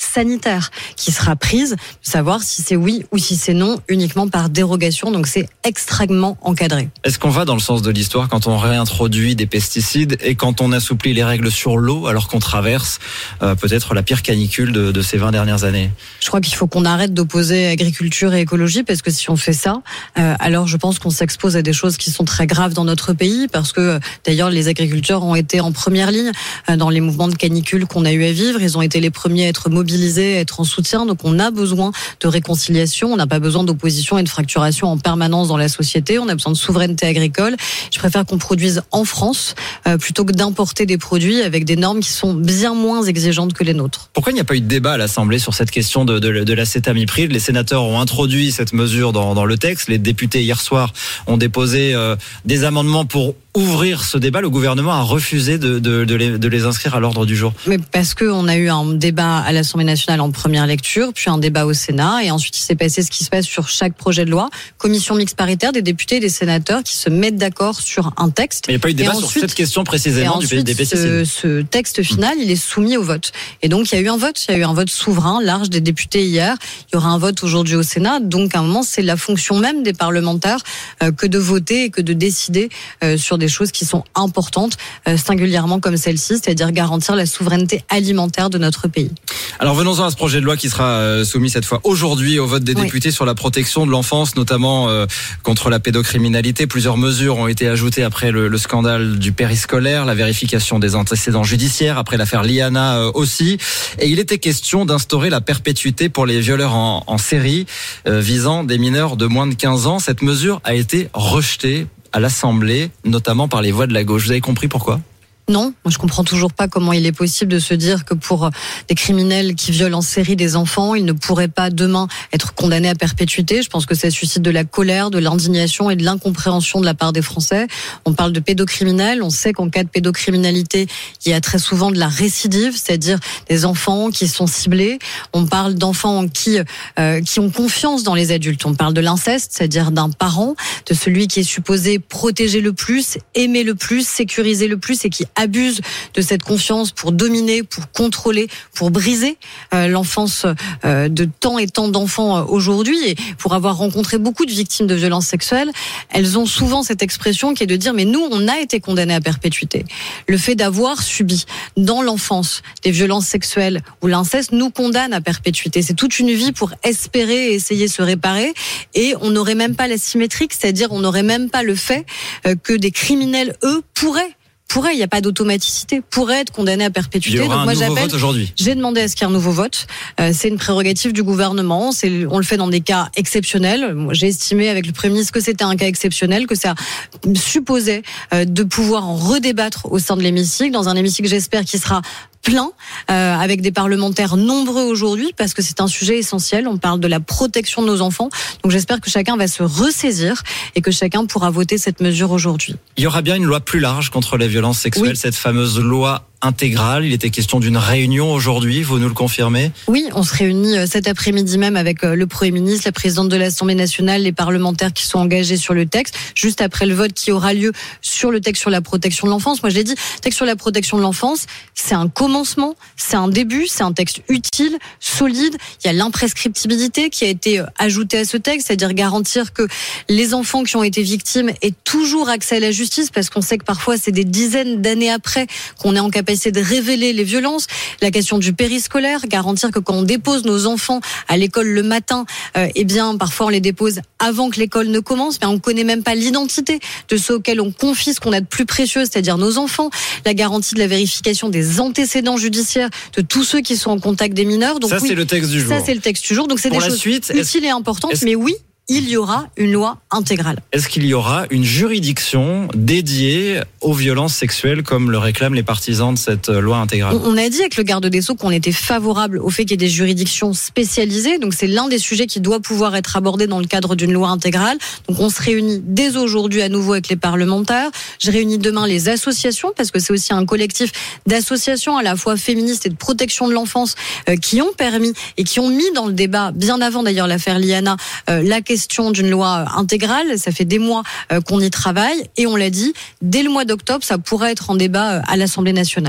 sanitaire qui sera prise, de savoir si c'est oui ou si c'est non, uniquement par dérogation. Donc c'est extrêmement encadré. Est-ce qu'on va dans le sens de l'histoire quand on réintroduit des pesticides et quand on assouplit les règles sur l'eau alors qu'on traverse euh, peut-être la pire canicule de, de ces vingt dernières années? Je crois qu'il faut qu'on arrête d'opposer agriculture et écologie, parce que si on fait ça, euh, alors je pense qu'on s'expose à des choses qui sont très graves dans notre pays, parce que d'ailleurs les agriculteurs ont été en première ligne euh, dans les mouvements de canicule qu'on a eu à vivre. Ils ont été les premiers à être mobilisés, à être en soutien. Donc on a besoin de réconciliation, on n'a pas besoin d'opposition et de fracturation en permanence dans la société. On a besoin de souveraineté agricole. Je préfère qu'on produise en France euh, plutôt que d'importer des produits avec des normes qui sont bien moins exigeantes que les nôtres. Pourquoi il n'y a pas eu de débat à l'Assemblée sur cette question de, de, de l'acétamipride? Les sénateurs ont introduit cette mesure dans, dans le texte. Les députés hier soir ont déposé euh, des amendements pour ouvrir ce débat. Le gouvernement a refusé de, de, de, les, de les inscrire à l'ordre du jour. Mais parce qu'on a eu un débat à l'Assemblée nationale en première lecture, puis un débat au Sénat, et ensuite il s'est passé ce qui se passe sur chaque projet de loi. Commission mixte paritaire, des députés et des sénateurs qui se mettent d'accord sur un texte. Mais il n'y a pas eu de débat et sur ensuite, cette question précisément du, ensuite, des pesticides. Ce, ce texte final, il est soumis au vote. Et donc il y a eu un vote, il y a eu un vote souverain, large des députés hier. Il y aura un vote aujourd'hui au Sénat. Donc à un moment, c'est la fonction même des parlementaires euh, que de voter et que de décider euh, sur des choses qui sont importante, euh, singulièrement comme celle-ci, c'est-à-dire garantir la souveraineté alimentaire de notre pays. Alors venons-en à ce projet de loi qui sera euh, soumis cette fois aujourd'hui au vote des oui. députés sur la protection de l'enfance, notamment euh, contre la pédocriminalité. Plusieurs mesures ont été ajoutées après le, le scandale du périscolaire, la vérification des antécédents judiciaires, après l'affaire Liana euh, aussi. Et il était question d'instaurer la perpétuité pour les violeurs en, en série euh, visant des mineurs de moins de quinze ans. Cette mesure a été rejetée à l'Assemblée, notamment par les voix de la gauche. Vous avez compris pourquoi ? Non, moi je comprends toujours pas comment il est possible de se dire que pour des criminels qui violent en série des enfants, ils ne pourraient pas demain être condamnés à perpétuité. Je pense que ça suscite de la colère, de l'indignation et de l'incompréhension de la part des Français. On parle de pédocriminels, on sait qu'en cas de pédocriminalité, il y a très souvent de la récidive, c'est-à-dire des enfants qui sont ciblés. On parle d'enfants qui euh, qui ont confiance dans les adultes. On parle de l'inceste, c'est-à-dire d'un parent, de celui qui est supposé protéger le plus, aimer le plus, sécuriser le plus et qui abuse de cette confiance pour dominer, pour contrôler, pour briser euh, l'enfance euh, de tant et tant d'enfants euh, aujourd'hui. Et pour avoir rencontré beaucoup de victimes de violences sexuelles, elles ont souvent cette expression qui est de dire mais nous, on a été condamnés à perpétuité. Le fait d'avoir subi dans l'enfance des violences sexuelles ou l'inceste nous condamne à perpétuité. C'est toute une vie pour espérer et essayer de se réparer. Et on n'aurait même pas la symétrique, c'est-à-dire on n'aurait même pas le fait euh, que des criminels, eux, pourraient pourrait, il n'y a pas d'automaticité, pourrait être condamné à perpétuité. Il y aura Donc moi un nouveau j'appelle, vote aujourd'hui. J'ai demandé à ce qu'il y ait un nouveau vote. Euh, c'est une prérogative du gouvernement. C'est, on le fait dans des cas exceptionnels. Moi, j'ai estimé avec le Premier ministre que c'était un cas exceptionnel, que ça supposait euh, de pouvoir en redébattre au sein de l'hémicycle, dans un hémicycle j'espère qui sera plein, euh, avec des parlementaires nombreux aujourd'hui, parce que c'est un sujet essentiel. On parle de la protection de nos enfants. Donc j'espère que chacun va se ressaisir et que chacun pourra voter cette mesure aujourd'hui. Il y aura bien une loi plus large contre les violences sexuelles, oui. Cette fameuse loi intégrale. Il était question d'une réunion aujourd'hui, vous nous le confirmez ? Oui, on se réunit cet après-midi même avec le Premier ministre, la présidente de l'Assemblée nationale, les parlementaires qui sont engagés sur le texte, juste après le vote qui aura lieu sur le texte sur la protection de l'enfance. Moi je l'ai dit, texte sur la protection de l'enfance, c'est un commencement, c'est un début, c'est un texte utile, solide. Il y a l'imprescriptibilité qui a été ajoutée à ce texte, c'est-à-dire garantir que les enfants qui ont été victimes aient toujours accès à la justice, parce qu'on sait que parfois c'est des dizaines d'années après qu'on est en capacité de révéler les violences. La question du périscolaire, garantir que quand on dépose nos enfants à l'école le matin, euh, eh bien parfois on les dépose avant que l'école ne commence, mais on ne connaît même pas l'identité de ceux auxquels on confie ce qu'on a de plus précieux, c'est-à-dire nos enfants. La garantie de la vérification des antécédents judiciaires de tous ceux qui sont en contact des mineurs. Donc ça oui, c'est le texte du jour. Ça c'est le texte du jour. Donc c'est Pour des la choses suite, utiles et importantes, mais oui, il y aura une loi intégrale. Est-ce qu'il y aura une juridiction dédiée aux violences sexuelles comme le réclament les partisans de cette loi intégrale ? On a dit avec le garde des Sceaux qu'on était favorable au fait qu'il y ait des juridictions spécialisées. Donc c'est l'un des sujets qui doit pouvoir être abordé dans le cadre d'une loi intégrale. Donc on se réunit dès aujourd'hui à nouveau avec les parlementaires. Je réunis demain les associations, parce que c'est aussi un collectif d'associations à la fois féministes et de protection de l'enfance euh, qui ont permis et qui ont mis dans le débat, bien avant d'ailleurs l'affaire Liana, euh, la question question d'une loi intégrale. Ça fait des mois qu'on y travaille et on l'a dit, dès le mois d'octobre, ça pourrait être en débat à l'Assemblée nationale.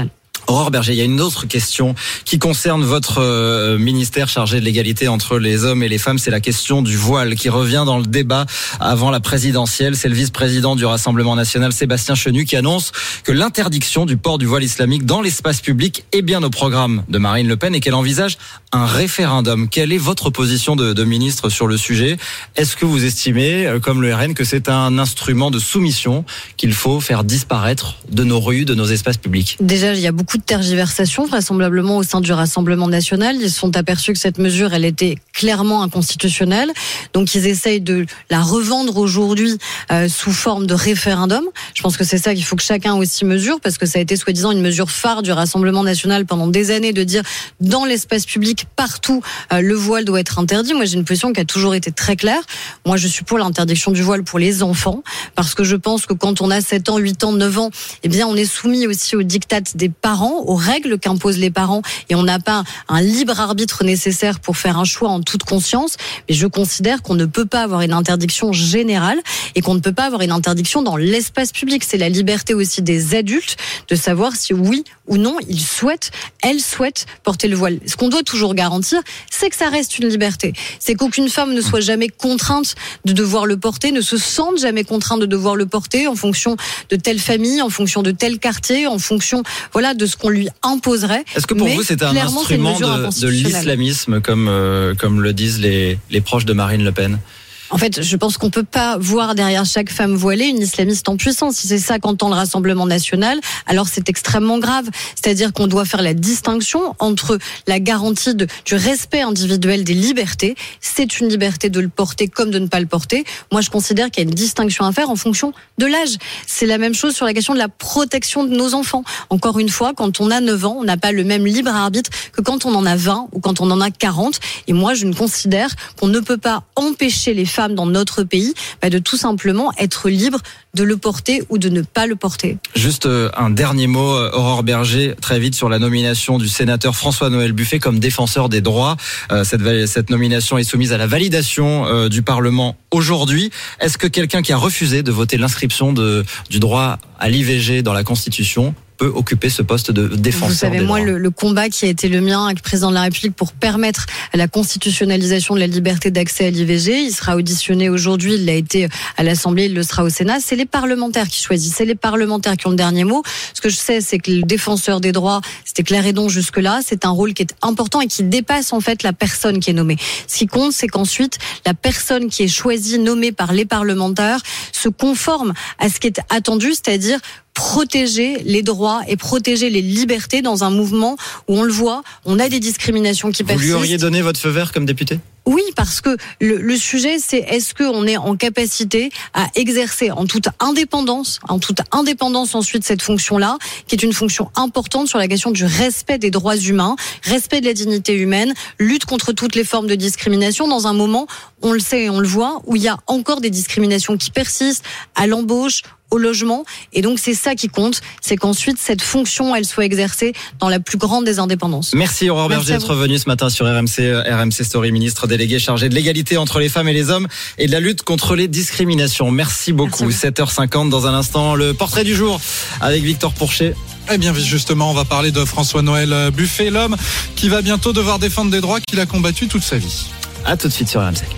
Aurore Berger, il y a une autre question qui concerne votre euh, ministère chargé de l'égalité entre les hommes et les femmes. C'est la question du voile qui revient dans le débat avant la présidentielle. C'est le vice-président du Rassemblement national, Sébastien Chenu, qui annonce que l'interdiction du port du voile islamique dans l'espace public est bien au programme de Marine Le Pen et qu'elle envisage un référendum. Quelle est votre position de, de ministre sur le sujet ? Est-ce que vous estimez, comme le R N, que c'est un instrument de soumission qu'il faut faire disparaître de nos rues, de nos espaces publics ? Déjà, il y a beaucoup de tergiversations, vraisemblablement au sein du Rassemblement national. Ils se sont aperçus que cette mesure, elle était clairement inconstitutionnelle. Donc, ils essayent de la revendre aujourd'hui euh, sous forme de référendum. Je pense que c'est ça qu'il faut que chacun aussi mesure, parce que ça a été soi-disant une mesure phare du Rassemblement national pendant des années de dire dans l'espace public, partout, euh, le voile doit être interdit. Moi, j'ai une position qui a toujours été très claire. Moi, je suis pour l'interdiction du voile pour les enfants, parce que je pense que quand on a sept ans, huit ans, neuf ans, eh bien, on est soumis aussi aux diktats des parents, aux règles qu'imposent les parents, et on n'a pas un libre arbitre nécessaire pour faire un choix en toute conscience. Mais je considère qu'on ne peut pas avoir une interdiction générale et qu'on ne peut pas avoir une interdiction dans l'espace public. C'est la liberté aussi des adultes de savoir si oui ou non ils souhaitent, elles souhaitent porter le voile. Ce qu'on doit toujours garantir, c'est que ça reste une liberté. C'est qu'aucune femme ne soit jamais contrainte de devoir le porter, ne se sente jamais contrainte de devoir le porter en fonction de telle famille, en fonction de tel quartier, en fonction, voilà, de ce qu'on lui imposerait. Est-ce que pour Mais vous c'est un clairement, instrument c'est une mesure de, de inconstitutionnelle. l'islamisme comme euh, comme le disent les les proches de Marine Le Pen ? En fait, je pense qu'on peut pas voir derrière chaque femme voilée une islamiste en puissance. Si c'est ça qu'entend le Rassemblement national, alors c'est extrêmement grave. C'est-à-dire qu'on doit faire la distinction entre la garantie de, du respect individuel des libertés. C'est une liberté de le porter comme de ne pas le porter. Moi, je considère qu'il y a une distinction à faire en fonction de l'âge. C'est la même chose sur la question de la protection de nos enfants. Encore une fois, quand on a neuf ans, on n'a pas le même libre arbitre que quand on en a vingt ou quand on en a quarante. Et moi, je ne considère qu'on ne peut pas empêcher les femmes dans notre pays bah, de tout simplement être libres de le porter ou de ne pas le porter. Juste euh, un dernier mot, euh, Aurore Berger, très vite sur la nomination du sénateur François-Noël Buffet comme défenseur des droits. Euh, cette, cette nomination est soumise à la validation euh, du Parlement aujourd'hui. Est-ce que quelqu'un qui a refusé de voter l'inscription de, du droit à l'I V G dans la Constitution peut occuper ce poste de défenseur Vous savez, des moi, droits. le, le combat qui a été le mien avec le président de la République pour permettre la constitutionnalisation de la liberté d'accès à l'I V G, il sera auditionné aujourd'hui, il l'a été à l'Assemblée, il le sera au Sénat. C'est les parlementaires qui choisissent, c'est les parlementaires qui ont le dernier mot. Ce que je sais, c'est que le défenseur des droits, c'était clair et donc jusque-là, c'est un rôle qui est important et qui dépasse en fait la personne qui est nommée. Ce qui compte, c'est qu'ensuite, la personne qui est choisie, nommée par les parlementaires, se conforme à ce qui est attendu, c'est-à-dire protéger les droits et protéger les libertés dans un mouvement où on le voit, on a des discriminations qui Vous persistent. lui auriez donné votre feu vert comme député ? Oui, parce que le, le sujet, c'est est-ce qu'on est en capacité à exercer en toute indépendance, en toute indépendance ensuite cette fonction-là, qui est une fonction importante sur la question du respect des droits humains, respect de la dignité humaine, lutte contre toutes les formes de discrimination dans un moment, on le sait et on le voit, où il y a encore des discriminations qui persistent à l'embauche, au logement, et donc c'est ça qui compte, c'est qu'ensuite cette fonction elle soit exercée dans la plus grande des indépendances. Merci Aurore Berger d'être venue ce matin sur R M C, R M C Story, ministre délégué chargé de l'égalité entre les femmes et les hommes et de la lutte contre les discriminations. Merci beaucoup. Merci. sept heures cinquante dans un instant, le portrait du jour avec Victor Pourchet. Eh bien justement, on va parler de François-Noël Buffet, l'homme qui va bientôt devoir défendre des droits qu'il a combattus toute sa vie. À tout de suite sur R M C.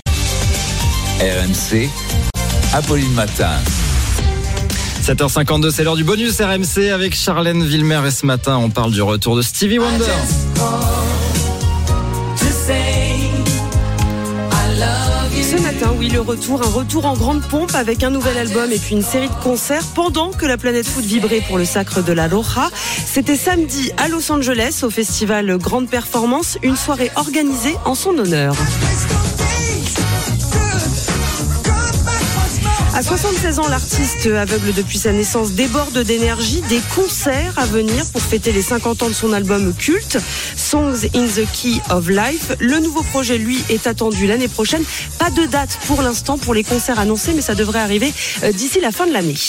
R M C, Apolline Matin. sept heures cinquante-deux, c'est l'heure du bonus R M C avec Charlène Villemer et ce matin on parle du retour de Stevie Wonder. Ce matin, oui, le retour, un retour en grande pompe avec un nouvel album et puis une série de concerts pendant que la planète foot vibrait pour le sacre de la Loja. C'était samedi à Los Angeles au festival Grande Performance, une soirée organisée en son honneur. À soixante-seize ans, l'artiste aveugle depuis sa naissance déborde d'énergie, des concerts à venir pour fêter les cinquante ans de son album culte, Songs in the Key of Life. Le nouveau projet, lui, est attendu l'année prochaine. Pas de date pour l'instant pour les concerts annoncés, mais ça devrait arriver d'ici la fin de l'année.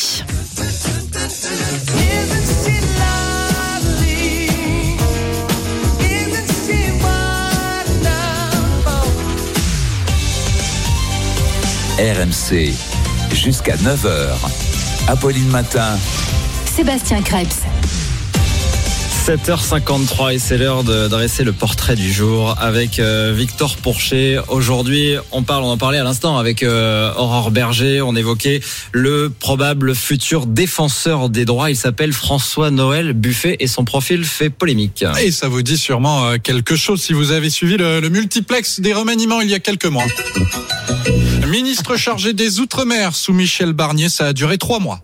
R M C. Jusqu'à neuf heures. Apolline Matin. Sébastien Krebs. sept heures cinquante-trois et c'est l'heure de dresser le portrait du jour avec euh, Victor Pourchet. Aujourd'hui, on parle, on en parlait à l'instant avec euh, Aurore Berger. On évoquait le probable futur défenseur des droits. Il s'appelle François-Noël Buffet et son profil fait polémique. Et ça vous dit sûrement quelque chose si vous avez suivi le, le multiplex des remaniements il y a quelques mois. Ministre chargé des Outre-mer sous Michel Barnier, ça a duré trois mois.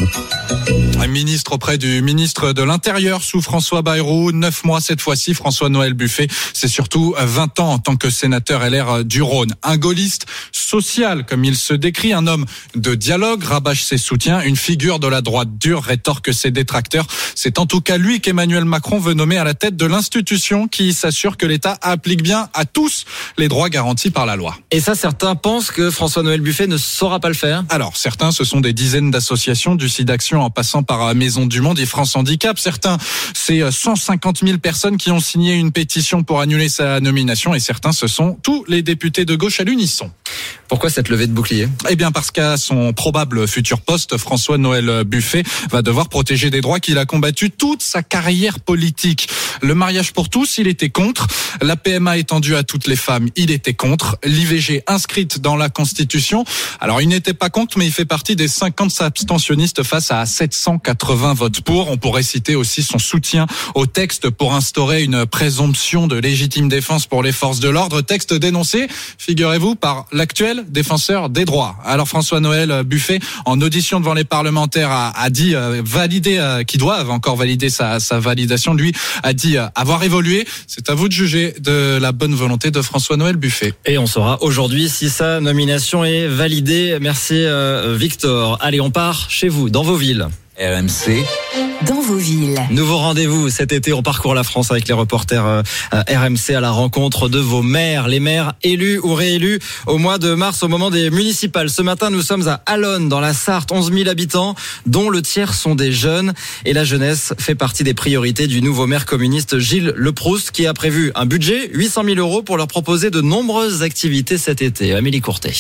Un ministre auprès du ministre de l'Intérieur sous François Bayrou, neuf mois cette fois-ci. François-Noël Buffet, c'est surtout vingt ans en tant que sénateur L R du Rhône. Un gaulliste social, comme il se décrit, un homme de dialogue, rabâche ses soutiens, une figure de la droite dure, rétorque ses détracteurs. C'est en tout cas lui qu'Emmanuel Macron veut nommer à la tête de l'institution qui s'assure que l'État applique bien à tous les droits garantis par la loi. Et ça, certains pensent que François-Noël Buffet ne saura pas le faire. Alors, certains, ce sont des dizaines d'associations, du SIDAction en passant par Maison du Monde et France Handicap. Certains, c'est cent cinquante mille personnes qui ont signé une pétition pour annuler sa nomination et certains, ce sont tous les députés de gauche à l'unisson. Pourquoi cette levée de bouclier ? Eh bien parce qu'à son probable futur poste, François-Noël Buffet va devoir protéger des droits qu'il a combattus toute sa carrière politique. Le mariage pour tous, il était contre. La P M A étendue à toutes les femmes, il était contre. L'I V G inscrite dans la Constitution. Alors il n'était pas contre, mais il fait partie des cinquante abstentionnistes face à sept cent quatre-vingts votes pour. On pourrait citer aussi son soutien au texte pour instaurer une présomption de légitime défense pour les forces de l'ordre. Texte dénoncé, figurez-vous, par l'actuel défenseur des droits. Alors François-Noël Buffet, en audition devant les parlementaires, a, a dit euh, valider, euh, qu'ils doivent encore valider sa, sa validation. Lui a dit euh, avoir évolué. C'est à vous de juger de la bonne volonté de François-Noël Buffet. Et on saura aujourd'hui si sa nomination est validée. Merci euh, Victor. Allez, on part chez vous, dans vos villes. R M C. Dans vos villes. Nouveau rendez-vous cet été, on parcourt la France avec les reporters euh, R M C à la rencontre de vos maires, les maires élus ou réélus au mois de mars au moment des municipales. Ce matin, nous sommes à Allonne dans la Sarthe, onze mille habitants, dont le tiers sont des jeunes. Et la jeunesse fait partie des priorités du nouveau maire communiste Gilles Leproust qui a prévu un budget, huit cent mille euros, pour leur proposer de nombreuses activités cet été. Amélie Courtet.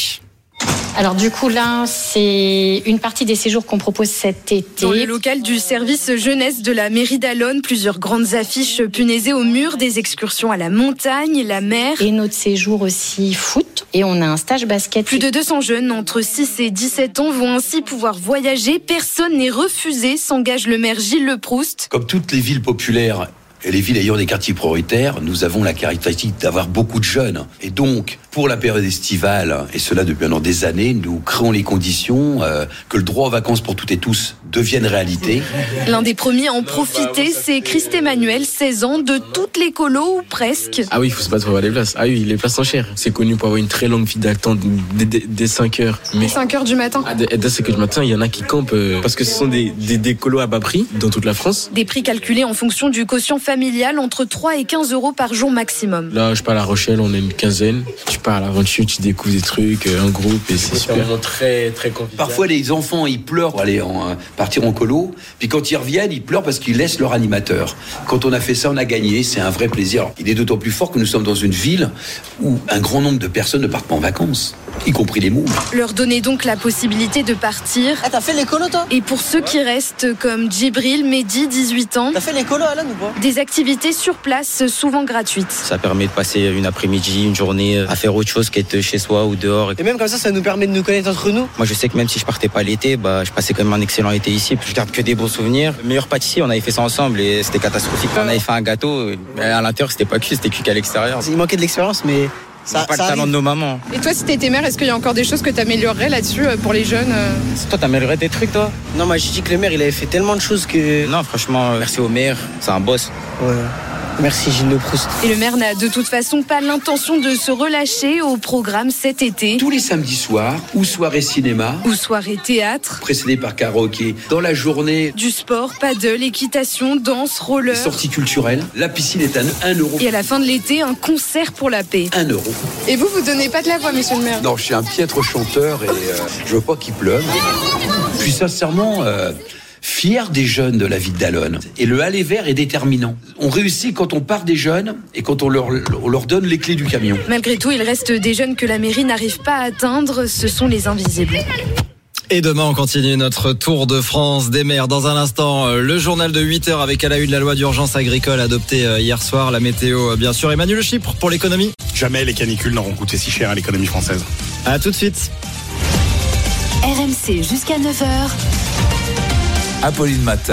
Alors du coup là, c'est une partie des séjours qu'on propose cet été. Dans le local du service jeunesse de la mairie d'Allonne, plusieurs grandes affiches punaisées au mur, des excursions à la montagne, la mer. Et notre séjour aussi foot. Et on a un stage basket. Plus de deux cents jeunes entre six et dix-sept ans vont ainsi pouvoir voyager. Personne n'est refusé, s'engage le maire Gilles Leproust. Comme toutes les villes populaires et les villes ayant des quartiers prioritaires, nous avons la caractéristique d'avoir beaucoup de jeunes. Et donc, pour la période estivale, et cela depuis maintenant des années, nous créons les conditions euh, que le droit aux vacances pour toutes et tous devienne réalité. L'un des premiers à en profiter, c'est Christ Emmanuel, seize ans, de toutes les colos ou presque. Ah oui, il faut se battre pour avoir les places. Ah oui, les places sont chères. C'est connu pour avoir une très longue file d'attente dès, dès, dès cinq heures. Mais cinq heures du matin. Ah, dès, dès cinq heures du matin, il y en a qui campent euh, parce que ce sont des, des, des colos à bas prix dans toute la France. Des prix calculés en fonction du quotient familial, entre trois et quinze euros par jour maximum. Là, je pars à La Rochelle, on est une quinzaine. Tu pars à l'aventure, tu découvres des trucs, un groupe et c'est super. C'est très, très convivial. Parfois, les enfants, ils pleurent pour aller en, partir en colo. Puis quand ils reviennent, ils pleurent parce qu'ils laissent leur animateur. Quand on a fait ça, on a gagné. C'est un vrai plaisir. Il est d'autant plus fort que nous sommes dans une ville où un grand nombre de personnes ne partent pas en vacances, y compris les mômes. Leur donner donc la possibilité de partir. Ah, t'as fait les colos, toi ? Et pour ceux qui restent, comme Djibril Mehdi, dix-huit ans. T'as fait les colos, Alan, ou pas ? Des activités sur place, souvent gratuites. Ça permet de passer une après-midi, une journée à faire autre chose qu'être chez soi ou dehors. Et même comme ça, ça nous permet de nous connaître entre nous. Moi, je sais que même si je partais pas l'été, bah, je passais quand même un excellent été ici. Je garde que des bons souvenirs. Le meilleur pâtissier, on avait fait ça ensemble et c'était catastrophique. On avait fait un gâteau, à l'intérieur, c'était pas cuit, c'était cuit qu'à l'extérieur. Il manquait de l'expérience, mais ça, pas ça le talent de nos mamans. Et toi, si t'étais mère, est-ce qu'il y a encore des choses que t'améliorerais là-dessus pour les jeunes ? Toi, t'améliorerais des trucs, toi ? Non, moi, j'ai dit que le maire, il avait fait tellement de choses que. Non, franchement, merci au maire, c'est un boss. Ouais. Merci Gilles Leproust. Et le maire n'a de toute façon pas l'intention de se relâcher au programme cet été. Tous les samedis soirs, ou soirée cinéma, ou soirée théâtre, précédé par karaoké. Dans la journée, du sport, paddle, équitation, danse, roller. Les sorties culturelles. La piscine est à un euro. Et à la fin de l'été, un concert pour la paix. un euro. Et vous, vous donnez pas de la voix, monsieur le maire ? Non, je suis un piètre chanteur et euh, je veux pas qu'il pleuve. Puis sincèrement... Euh, fier des jeunes de la ville d'Allonne. Et le aller vers est déterminant. On réussit quand on part des jeunes et quand on leur, on leur donne les clés du camion. Malgré tout, il reste des jeunes que la mairie n'arrive pas à atteindre. Ce sont les invisibles. Et demain, on continue notre tour de France des mers. Dans un instant, le journal de huit heures avec à la une la loi d'urgence agricole adoptée hier soir. La météo, bien sûr. Emmanuel Chypre pour l'économie. Jamais les canicules n'auront coûté si cher à l'économie française. À tout de suite. R M C jusqu'à neuf heures. Apolline Matin.